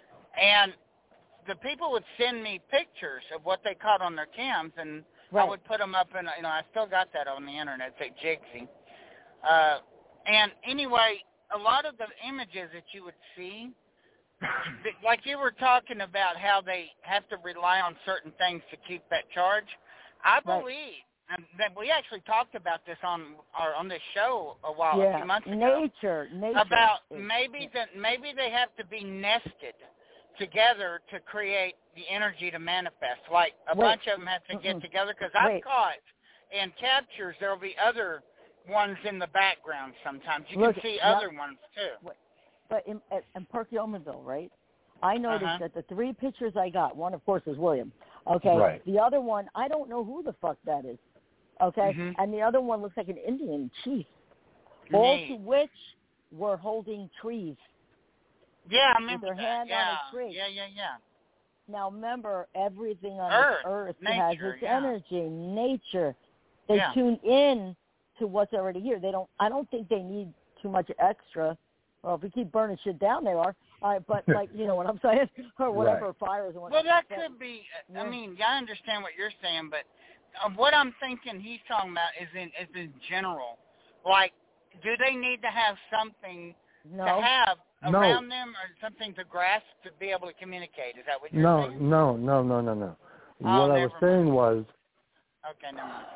and the people would send me pictures of what they caught on their cams, and Right. I would put them up, and you know, I still got that on the internet. It's at Jigsy. Uh, and anyway, a lot of the images that you would see like you were talking about how they have to rely on certain things to keep that charge. I believe right. and that we actually talked about this on our on this show a while yeah. a few months ago. Nature, nature. About is, maybe yeah. that maybe they have to be nested together to create the energy to manifest. Like a Wait. bunch of them have to Mm-mm. get together because I've Wait. caught in captures there will be other ones in the background sometimes. You Look, can see yep. other ones too. Wait. But in, at, in Park Yeomanville, right, I noticed uh-huh. that the three pictures I got, one, of course, is William. Okay. Right. The other one, I don't know who the fuck that is. Okay. Mm-hmm. And the other one looks like an Indian chief. All Neat. to which were holding trees. Yeah, I remember with their that. hand yeah. on a tree. Yeah, yeah, yeah. Now, remember, everything on Earth, this earth nature, has its yeah. energy, nature. They yeah. tune in to what's already here. They don't. I don't think they need too much extra. Well, if we keep burning shit down, they are. Uh, but, like, you know what I'm saying? Or whatever, Right. fires and Well, whatnot. that But, could be, I yeah. mean, I understand what you're saying, but uh, what I'm thinking he's talking about is in is in general. Like, do they need to have something no. to have No. around them or something to grasp to be able to communicate? Is that what you're No, saying? no, no, no, no, no. Oh, what I was never saying mind. was Okay, never mind.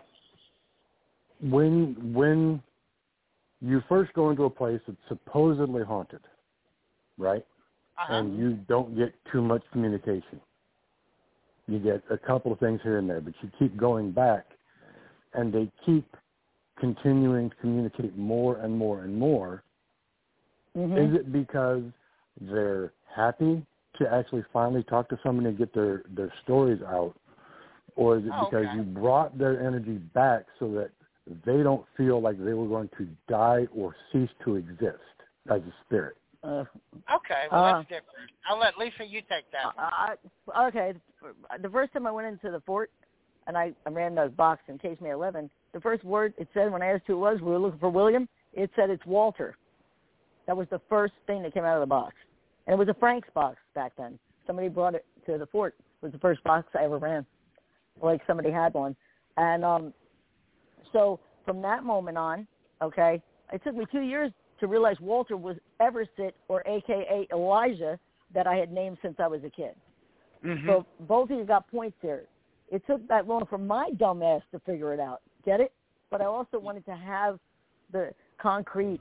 when when you first go into a place that's supposedly haunted, right? Uh-huh. And you don't get too much communication. You get a couple of things here and there, but you keep going back, and they keep continuing to communicate more and more and more. Mm-hmm. Is it because they're happy to actually finally talk to somebody and get their, their stories out, or is it Oh, because okay. you brought their energy back so that they don't feel like they were going to die or cease to exist as a spirit? Uh, Okay, well, uh, that's different. I'll let Lisa, you take that one. I, okay, the first time I went into the fort, and I, I ran the box in case May eleven, the first word it said when I asked who it was, we were looking for William, it said it's Walter. That was the first thing that came out of the box. And it was a Frank's box back then. Somebody brought it to the fort. It was the first box I ever ran. Like somebody had one. And um, so from that moment on, okay, it took me two years to realize Walter was Eversit, or A K A Elijah, that I had named since I was a kid. Mm-hmm. So both of you got points here. It took that long for my dumb ass to figure it out. Get it? But I also wanted to have the concrete,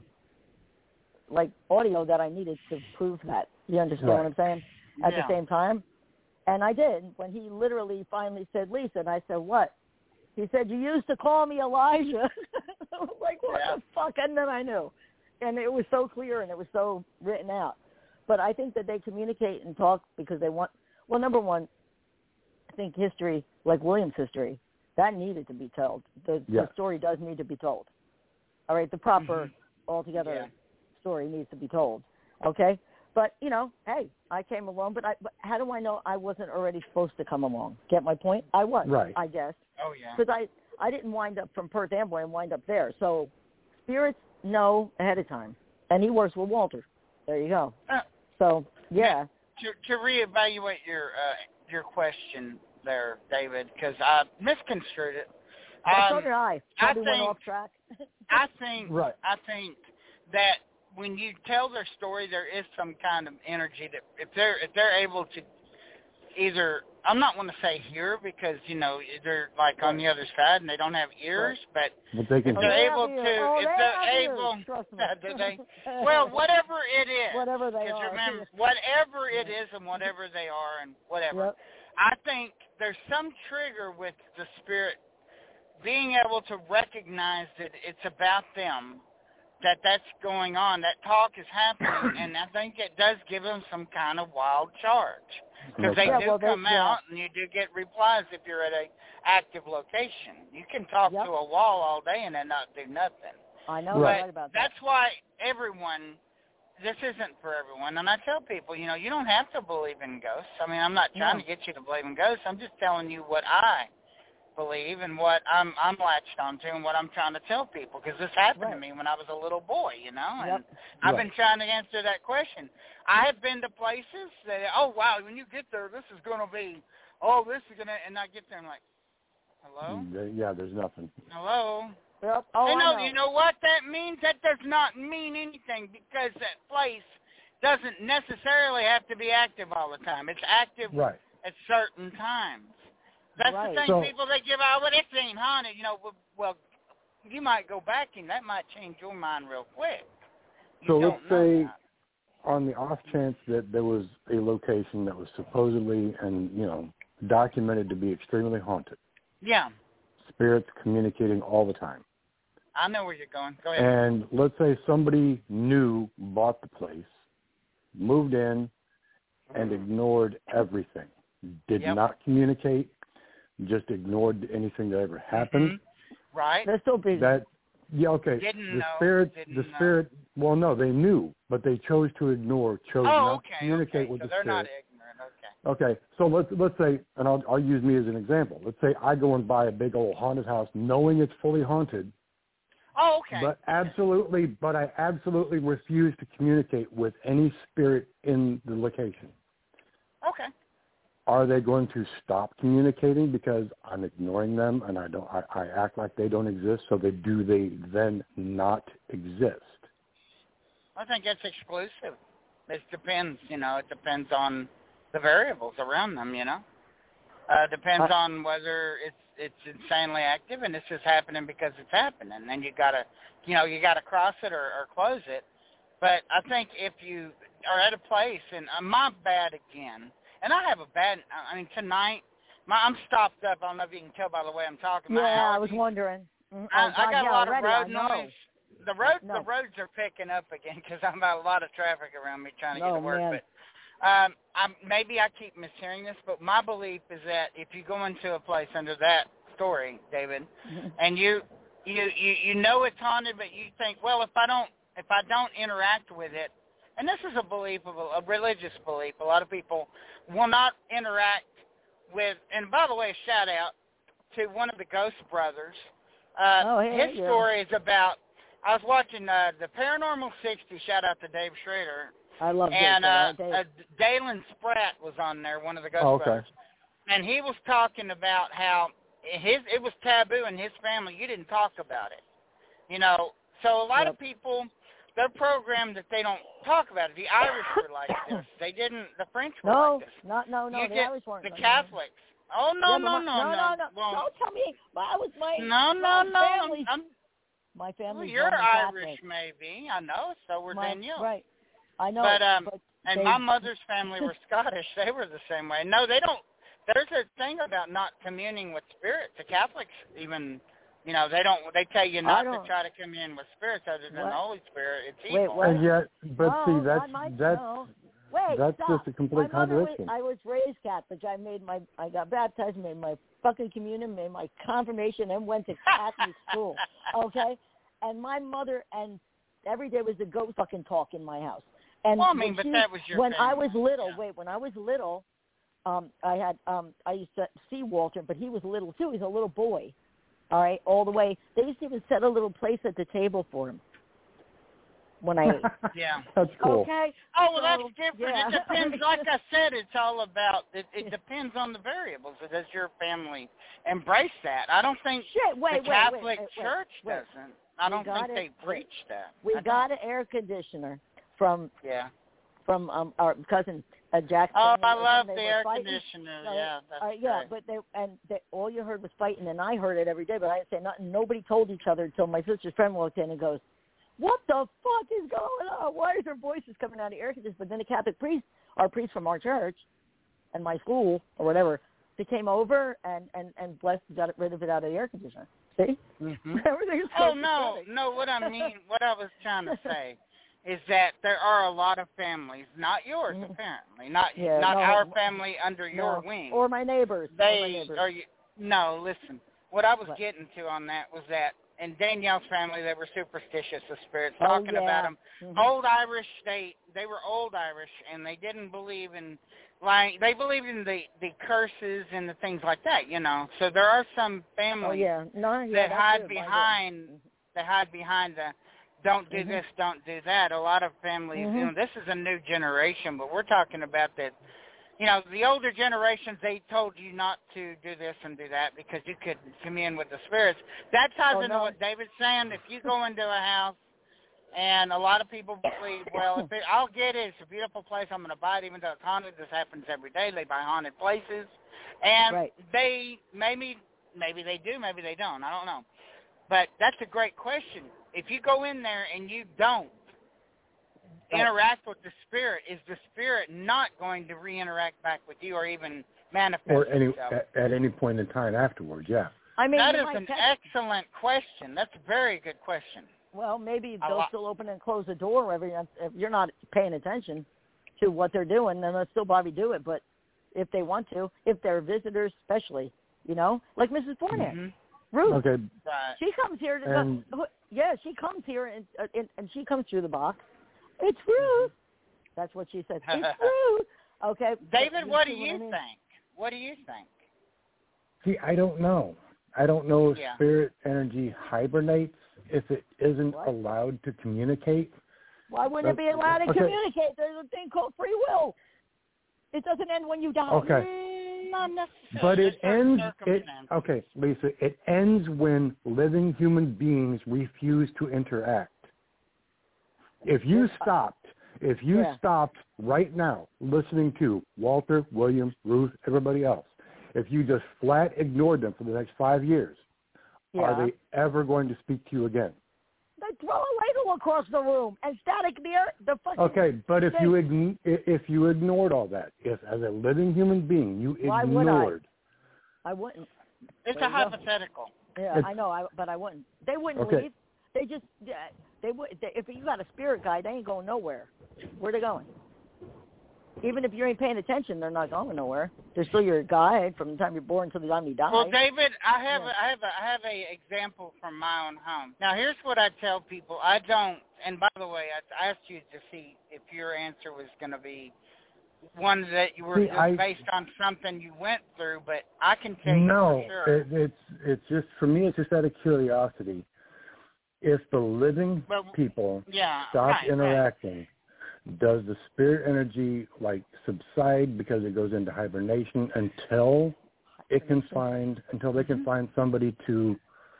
like, audio that I needed to prove that. You understand Right. what I'm saying? At Yeah. the same time. And I did. When he literally finally said, Lisa, and I said, what? He said, you used to call me Elijah. I was like, what Yeah. the fuck? And then I knew. And it was so clear and it was so written out. But I think that they communicate and talk because they want, well, number one, I think history, like William's history, that needed to be told. The, Yeah. the story does need to be told. All right, the proper, Mm-hmm. altogether Yeah. story needs to be told. Okay? But, you know, hey, I came along, but, I, but how do I know I wasn't already supposed to come along? Get my point? I was, Right. I guess. Oh, yeah. Because I, I didn't wind up from Perth Amboy and wind up there. So spirits know ahead of time. And he works with Walter. There you go. Uh, So, yeah. To, to reevaluate your uh, your question there, David, because I misconstrued it. Um, so Um, did I. I Probably went think- off track. I think Right. I think that when you tell their story, there is some kind of energy that if they're if they're able to either, I'm not going to say hear because you know they're like on the other side and they don't have ears, but But they can if Oh, they're they able have to, ears. Oh, if they they're have ears. able, Trust me. do they? Well, whatever it is, Whatever they because are. remember, whatever it is and whatever they are and whatever. Yep. I think there's some trigger with the spirit being able to recognize that it's about them, that that's going on, that talk is happening, and I think it does give them some kind of wild charge. Because they Yeah, do well, they- come yeah. out, and you do get replies if you're at a active location. You can talk Yep. to a wall all day and then not do nothing. I know Right. you're right about that. That's why everyone, this isn't for everyone, and I tell people, you know, you don't have to believe in ghosts. I mean, I'm not trying No. to get you to believe in ghosts. I'm just telling you what I believe and what I'm I'm latched onto and what I'm trying to tell people, because this happened to Right. me when I was a little boy, you know, and Yep. I've Right. been trying to answer that question. I have been to places that, oh, wow, when you get there, this is going to be, oh, this is going to, and I get there and I'm like, hello? Mm, Yeah, there's nothing. Hello? Yep. Oh, I I know, know. you know what that means? That does not mean anything because that place doesn't necessarily have to be active all the time. It's active Right. at certain times. That's Right. the thing. So- People they give out, well, this ain't haunted. You know, well, well, you might go back and that might change your mind real quick. You So don't let's know say, that. on the off chance that there was a location that was supposedly and you know documented to be extremely haunted, Yeah, spirits communicating all the time, I know where you're going. Go ahead. and let's say somebody new bought the place, moved in, and ignored everything, did Yep. not communicate, just ignored anything that ever happened. Mm-hmm. Right? They're still busy. That yeah, okay. Didn't the know, spirit, didn't the know. spirit. Well, no, they knew, but they chose to ignore, chose oh, not okay. to communicate okay. with so the they're spirit. not ignorant. Okay. Okay, so let's let's say, and I'll I'll use me as an example. Let's say I go and buy a big old haunted house, knowing it's fully haunted, Oh, okay. but absolutely, but I absolutely refuse to communicate with any spirit in the location. Okay. Are they going to stop communicating because I'm ignoring them and I don't I, I act like they don't exist? So they do they then not exist? I think that's exclusive. It depends, you know. It depends on the variables around them, you know. Uh, depends Uh, on whether it's it's insanely active and it's just happening because it's happening, and you gotta, you know, you gotta cross it or, or close it. But I think if you are at a place, and uh, my bad again, and I have a bad. I mean, tonight, my I'm stopped up. I don't know if you can tell by the way I'm talking. My yeah, I was allergies. wondering. Mm, I, oh, I God, got yeah, a lot already, of I road know. noise. The road, No. the roads are picking up again because I'm got a lot of traffic around me trying to get Oh, to work. man. But um, I'm, maybe I keep mishearing this, but my belief is that if you go into a place under that story, David, and you, you, you, you know it's haunted, but you think, well, if I don't, if I don't interact with it, and this is a belief of a, a religious belief. A lot of people will not interact with. And by the way, a shout out to one of the Ghost Brothers. Uh, Oh, hey, his yeah. story is about. I was watching uh, the Paranormal sixty. Shout out to Dave Schrader. I love And Dave, uh, Dave. uh, Dalen Spratt was on there, one of the Ghost Oh, okay. Brothers, and he was talking about how his it was taboo in his family. You didn't talk about it, you know. So a lot Yep. of people, they're programmed that they don't talk about it. The Irish were like this. They didn't. The French were no, like this. not no, no. you the get Irish weren't. the no, no, no. Catholics. Oh no, Yeah, but no, my, no, no, no, no. Well, Don't tell me. I was my no, my no, no. family. I'm, My well, family's you're Roman Irish, Catholic. maybe. I know. So were My, Danielle. right. I know. But um, but and they, my mother's family were Scottish. They were the same way. No, they don't. There's a thing about not communing with spirits. The Catholics even, you know, they don't. They tell you not to don't- try to commune with spirits other than What? the Holy Spirit. It's Wait, evil. what? And yet, but no, see, that's not my, that's no. Wait, that's stop. just a complete my mother was, contradiction. I was raised Catholic. I made my, I got baptized, made my fucking communion, made my confirmation, and went to Catholic school. Okay, and my mother, and every day was a ghost fucking talk in my house. And Well, I mean, when but she, that was your when I family. was little. Yeah. Wait, when I was little, um, I had um, I used to see Walter, but he was little too. He's a little boy. All right, all the way. They used to even set a little place at the table for him when I ate. Yeah. That's cool. Okay. Oh, well, So, that's different. yeah. It depends. Like I said, it's all about, it, it depends on the variables. Does your family embrace that? I don't think Shit, wait, the wait, Catholic wait, wait, wait, Church wait. doesn't. I We don't got think it. they preach that. We I got don't. an air conditioner from Yeah. from um, our cousin uh, Jack. Oh, and I they love were the air fighting. conditioner. Uh, Yeah, that's uh, yeah, great. but they and they, all you heard was fighting, and I heard it every day, but I didn't say nothing. Nobody told each other until my sister's friend walked in and goes, "What the fuck is going on? Why is their voices coming out of the air conditioner?" But then the Catholic priest, our priest from our church, and my school or whatever, they came over and and and blessed got rid of it out of the air conditioner. See, Mm-hmm. everything's so Oh, no, pathetic. no, what I mean, what I was trying to say is that there are a lot of families, not yours Mhm. apparently, not Yeah, not no, our no, family under your No. wing. Or my neighbors. or my They neighbors. are you, no, listen. What I was What? getting to on that was that in Danielle's family, they were superstitious of spirits. Oh, Talking yeah. about them, Mhm. old Irish, they they were old Irish, and they didn't believe in like they believed in the the curses and the things like that. You know, so there are some families Oh yeah, no, yeah, that that's hide good. Mine behind didn't. they hide behind the don't do Mhm. this, don't do that. A lot of families, Mhm. you know, this is a new generation, but we're talking about that. You know, the older generations, they told you not to do this and do that because you couldn't commune with the spirits. That ties Oh, into no. what David's saying. If you go into a house And a lot of people believe, well, if it, I'll get it. It's a beautiful place. I'm going to buy it, even though it's haunted. This happens every day. They buy haunted places, and right. they maybe maybe they do, maybe they don't. I don't know. But that's a great question. If you go in there and you don't right. interact with the spirit, is the spirit not going to re-interact back with you, or even manifest or any itself? at, at any point in time afterwards? Yeah. I mean, that is an catch- excellent question. That's a very good question. Well, maybe A they'll lot. still open and close the door every. If you're not paying attention to what they're doing, then they'll still probably do it. But if they want to, if they're visitors, especially, you know, like Missus Fournier, Mm-hmm. Ruth, Okay. Right. she comes here to And- go. Yeah, she comes here and, uh, and and she comes through the box. It's Ruth. That's what she said. It's Ruth. Okay. David, what do see you I mean? think? What do you think? See, I don't know. I don't know if Yeah. spirit energy hibernates if it isn't What? allowed to communicate. Why wouldn't it be allowed to Okay. communicate? There's a thing called free will. It doesn't end when you die. Okay. Mm, not necessarily. But it There's certain ends. It, circumstances. okay, Lisa. It ends when living human beings refuse to interact. If you stopped, if you Yeah. stopped right now listening to Walter, William, Ruth, everybody else, if you just flat ignored them for the next five years, Yeah. are they ever going to speak to you again? They throw a ladle across the room and static the air, the fucking. Okay, but if thing. you ign- if you ignored all that, if as a living human being you Why would I? ignored, I wouldn't. It's There a you go. hypothetical. Yeah, It's- I know, I, but I wouldn't. They wouldn't Okay. leave. They just, yeah, they would. They, if you got a spirit guide, they ain't going nowhere. Where they going? Even if you ain't paying attention, they're not going nowhere. They're still your guide from the time you're born to the time you die. Well, David, I have Yeah. a, I have a, I have a example from my own home. Now, here's what I tell people. I don't. And by the way, I asked you to see if your answer was going to be one that you were See, just I- based on something you went through. But I can tell you no, for sure. it, it's it's just for me. It's just out of curiosity. If the living Well, people yeah, stop right, right. interacting, does the spirit energy like subside because it goes into hibernation until it can find until they can find somebody to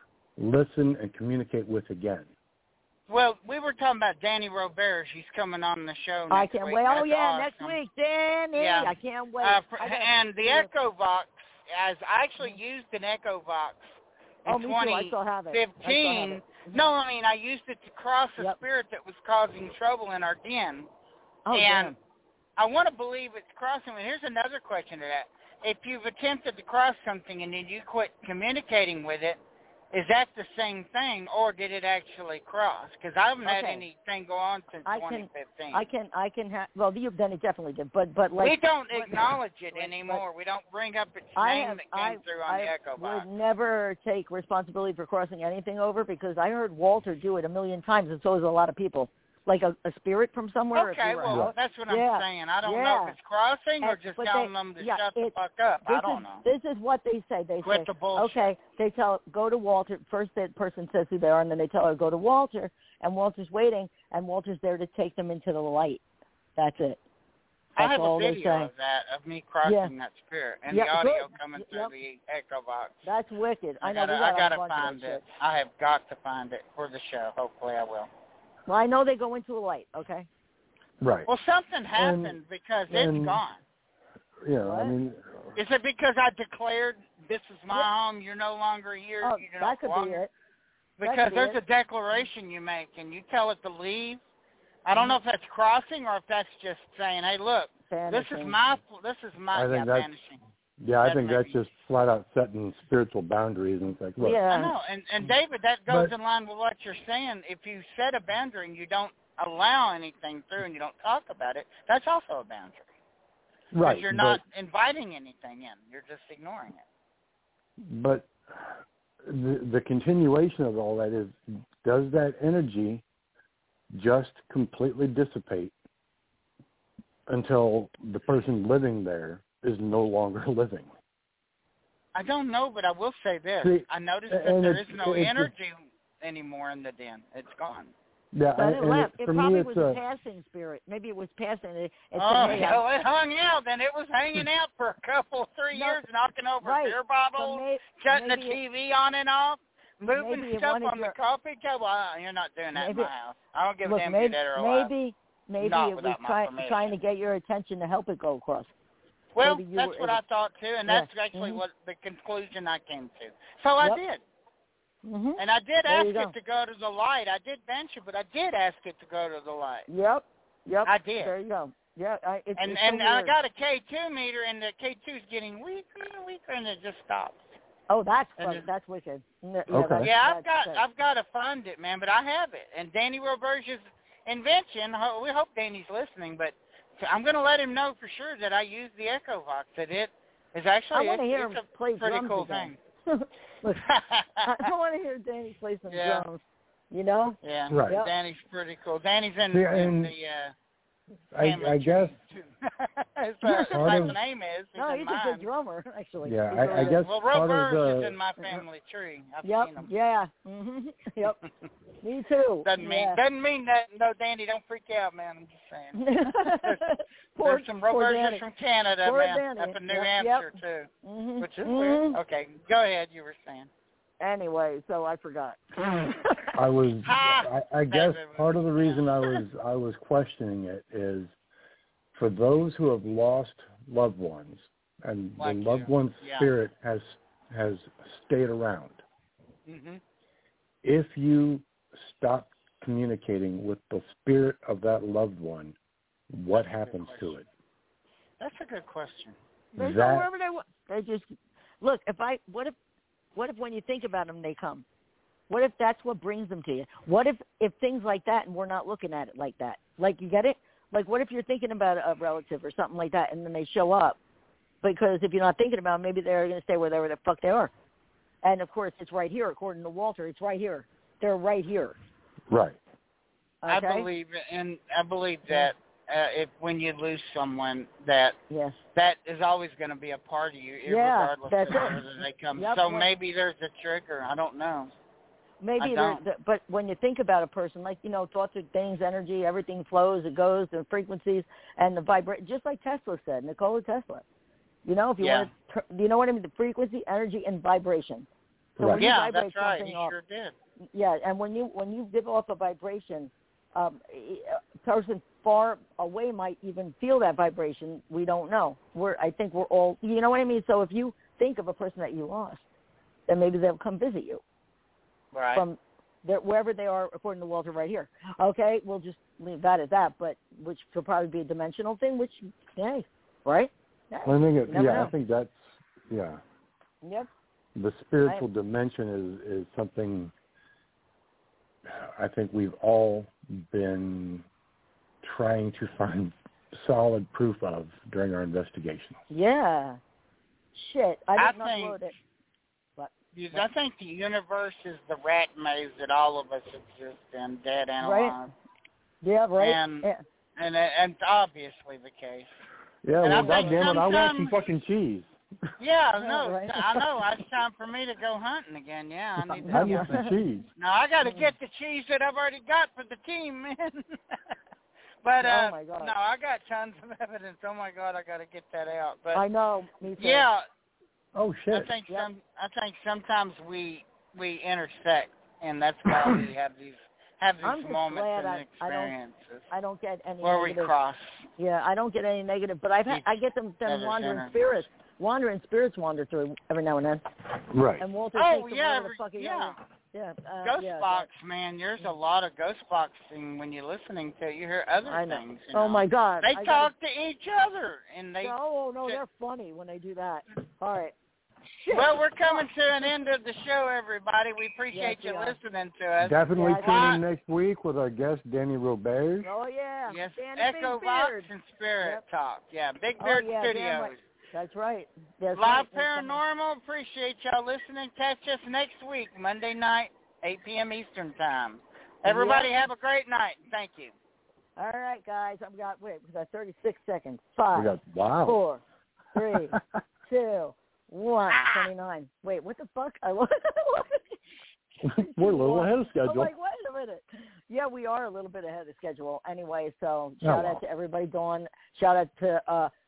listen and communicate with again? Well, we were talking about Danny Robert. She's coming on the show next I can't week. wait. Oh That's yeah, awesome. next week, Danny. Yeah. I can't wait. Uh, for, I gotta- and the Echo Vox, as I actually used an Echo Vox in Oh, me too. I still have it. I still have twenty fifteen. it. No, I mean I used it to cross a Yep. spirit that was causing trouble in our den. Oh, and damn. I want to believe it's crossing. And here's another question to that: if you've attempted to cross something and then you quit communicating with it, is that the same thing, or did it actually cross? Because I haven't had Okay. anything go on since I can- twenty fifteen. I can, I can have. Well, you then it definitely did, but but like we don't but- acknowledge it but- anymore. We don't bring up its I name have, that came I, through on I the Echo Box. would never take responsibility for crossing anything over because I heard Walter do it a million times, and so does a lot of people. Like a, a spirit from somewhere. if Okay, you were well, out. that's what Yeah. I'm saying. I don't know Yeah. if it's crossing or And- just but telling they- them to yeah, shut the it- fuck up. This I don't is, know. This is what they say. They Quit say, the bullshit. okay, they tell, go to Walter. First that person says who they are, and then they tell her, go to Walter, and Walter's waiting, and Walter's there to take them into the light. That's it. I That's have all a they video say. of that, of me crossing Yeah. that spirit, and Yeah, the audio good. coming Yep. through the Echo Box. That's wicked. I, I know gotta, we got I gotta a bunch find of that it. shit. I have got to find it for the show. Hopefully I will. Well, I know they go into the light, okay? Right. Well, something happened And- because and- it's gone. Yeah, I What? mean, Is it because I declared this is my Yeah. home, you're no longer here? Oh, you that could longer, be it. That Because could be there's it. a declaration you make, and you tell it to leave. I don't know if that's crossing or if that's just saying, "Hey, look, this is Vanishing. my, this is my I think yeah, that's- vanishing." yeah, I That think may that's be- just flat out setting spiritual boundaries, and it's like, look, Yeah. I know, and and David, that goes But- in line with what you're saying. If you set a boundary and you don't allow anything through, and you don't talk about it, that's also a boundary. Because right? you're but- not inviting anything in; you're just ignoring it. But the, the continuation of all that is, does that energy just completely dissipate until the person living there is no longer living? I don't know, but I will say this: See, I noticed that and there it's- is no it's- energy anymore in the den. It's gone. Yeah, But and, it and left. it, It for probably me, it's was a, a passing spirit. Maybe it was passing. It, it Oh, said, hey, hell, it hung out. Then it was hanging out for a couple, three No, years, knocking over right. beer So bottles, may, shutting the maybe T V on and off. moving maybe stuff one of on your, the coffee table. Uh, you're not doing that maybe, in my house. I don't give look, a damn maybe, if you're dead or alive. Maybe, maybe not it was without my try, permission. trying to get your attention to help it go across. Well, maybe you that's were, what it, I thought too, and yeah. that's actually mm-hmm. what the conclusion I came to. So I yep. did. Mm-hmm. And I did there ask you go. it to go to the light. I did bench it, but I did ask it to go to the light. Yep. Yep. I did. There you go. Yeah. I, it's, and it's and so I weird. got a K two meter, and the K two is getting weaker and weaker, and it just stops. Oh, that's and fun. it, That's wicked. Yeah, Okay. that's, yeah, I've that's got sick. I've got to fund it, man, but I have it. And Danny Roberge's invention. We hope Danny's listening, but I'm going to let him know for sure that I use the EchoVox. That it is actually I want to hear it's him a play pretty drums cool again. thing. Look, I, I want to hear Danny play some yeah. drums. You know? Yeah. Right. Yep. Danny's pretty cool. Danny's in, Yeah, in and the. Uh, I, I guess. His uh, Part last name is. He's no, in he's mine. a good drummer, actually. Yeah, He's I, really I good. guess Well, part of Roberge is the. in my family tree. I've Yep. seen him. Yeah. Mm-hmm. Yep. Me too. Doesn't mean yeah. doesn't mean that. No, Danny, don't freak out, man. I'm just saying. there's, poor, there's some poor Roberges Danny. from Canada, Poor man, Danny. up in New Yep, Hampshire yep. too, Mm-hmm. which is mm-hmm. weird. Okay, go ahead. You were saying. Anyway, so I forgot. I was. Ha! I, I guess part of the reason I was I was questioning it is for those who have lost loved ones and Like the loved you. one's Yeah. spirit has has stayed around. Mhm. If you stop communicating with the spirit of that loved one, what That's a happens good to it? That's a good question. They go That- wherever they want. They just look. If I, what if, what if when you think about them, they come? What if that's what brings them to you? What if, if things like that, and we're not looking at it like that? Like, you get it? Like, what if you're thinking about a relative or something like that, and then they show up? Because if you're not thinking about them, maybe they're going to stay wherever the fuck they are. And of course, it's right here. According to Walter, it's right here. They're right here. Right. Okay? I believe, and I believe that uh, if when you lose someone, that Yes. that is always going to be a part of you, Yeah, regardless that's of it. whether they come. Yep, so well- maybe there's a trigger. I don't know. Maybe, I don't. there- but when you think about a person, like, you know, thoughts are things, energy, everything flows, it goes, the frequencies, and the vibration, just like Tesla said, Nikola Tesla. You know, if you Yeah. want to, you know what I mean? The frequency, energy, and vibration. So Right. when you Yeah, vibrate that's right. something He off, sure did. yeah, and when you when you give off a vibration, um, a person far away might even feel that vibration. We don't know. We're I think we're all, you know what I mean? So if you think of a person that you lost, then maybe they'll come visit you. Right. From their, wherever they are, according to Walter right here. Okay, we'll just leave that at that, but which could probably be a dimensional thing, which, hey, right? Yeah. I think it, Never yeah, know. I think that's yeah. Yep. The spiritual Right. dimension is, is something I think we've all been trying to find solid proof of during our investigation. Yeah. Shit, I I didn't think- upload it. But You- I think the universe is the rat maze that all of us exist in, dead and Right. alive, yeah, right. And- yeah. and and obviously the case. Yeah, And well, I think goddammit, I want some sometimes- fucking cheese. Yeah, Yeah, no, right. I know. It's time for me to go hunting again. Yeah, I need to. I need go. some cheese. No, I got to get the cheese that I've already got for the team, man. But uh, Oh, my God. no, I got tons of evidence. Oh my God, I got to get that out. But I know. Me too. yeah, Oh shit. I think Yep. some. I think sometimes we we intersect, and that's why we have these have these I'm just moments glad and I- I don't- experiences I don't get any where we negative. cross. Yeah, I don't get any negative, but I've had, I get them, them Other wandering energies. spirits. Wandering spirits wander through every now and then. Right. And Walter Oh takes them yeah, wherever every- the fuck he yeah. goes. Yeah. Uh, Ghost yeah, box, man. There's a lot of ghost boxing when you're listening to it. You hear other I know. things. You Oh know. my God. They I talk to each other, and they. Gotta, oh no, shit. they're funny when they do that. All right. Shit. Well, we're coming to an end of the show, everybody. We appreciate Yes, we you are. listening to us. Definitely Yeah, tune I- in next week with our guest, Danny Robert. Oh yeah. Yes, Danny Echo Big Vox Beard. and Spirit Yep. Talk. Yeah, Big Oh, Beard yeah, damn Studios. right. That's right. That's Live right. That's coming. Paranormal. Appreciate y'all listening. Catch us next week, Monday night, eight p.m. Eastern Time. Everybody Yep. have a great night. Thank you. All right, guys. I've got wait, we got thirty-six seconds. Five, We got wow. four, three, two, one, twenty-nine. Wait, what the fuck? I was. We're a little ahead of I'm schedule. like, wait a minute. Yeah, we are a little bit ahead of schedule. Anyway, so Oh, shout wow. out to everybody. Dawn. Shout out to uh,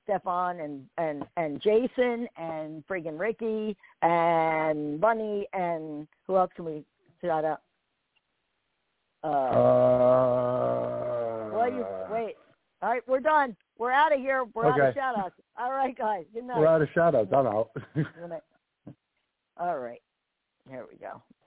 Stefan and, and, and Jason and friggin' Ricky and Bunny and who else can we shout out? Uh, uh, well, you, wait. All right, we're done. We're out of here. We're okay. out of shout-outs. All right, guys. Good night. We're out of shout-outs. I'm out. All right. Here we go.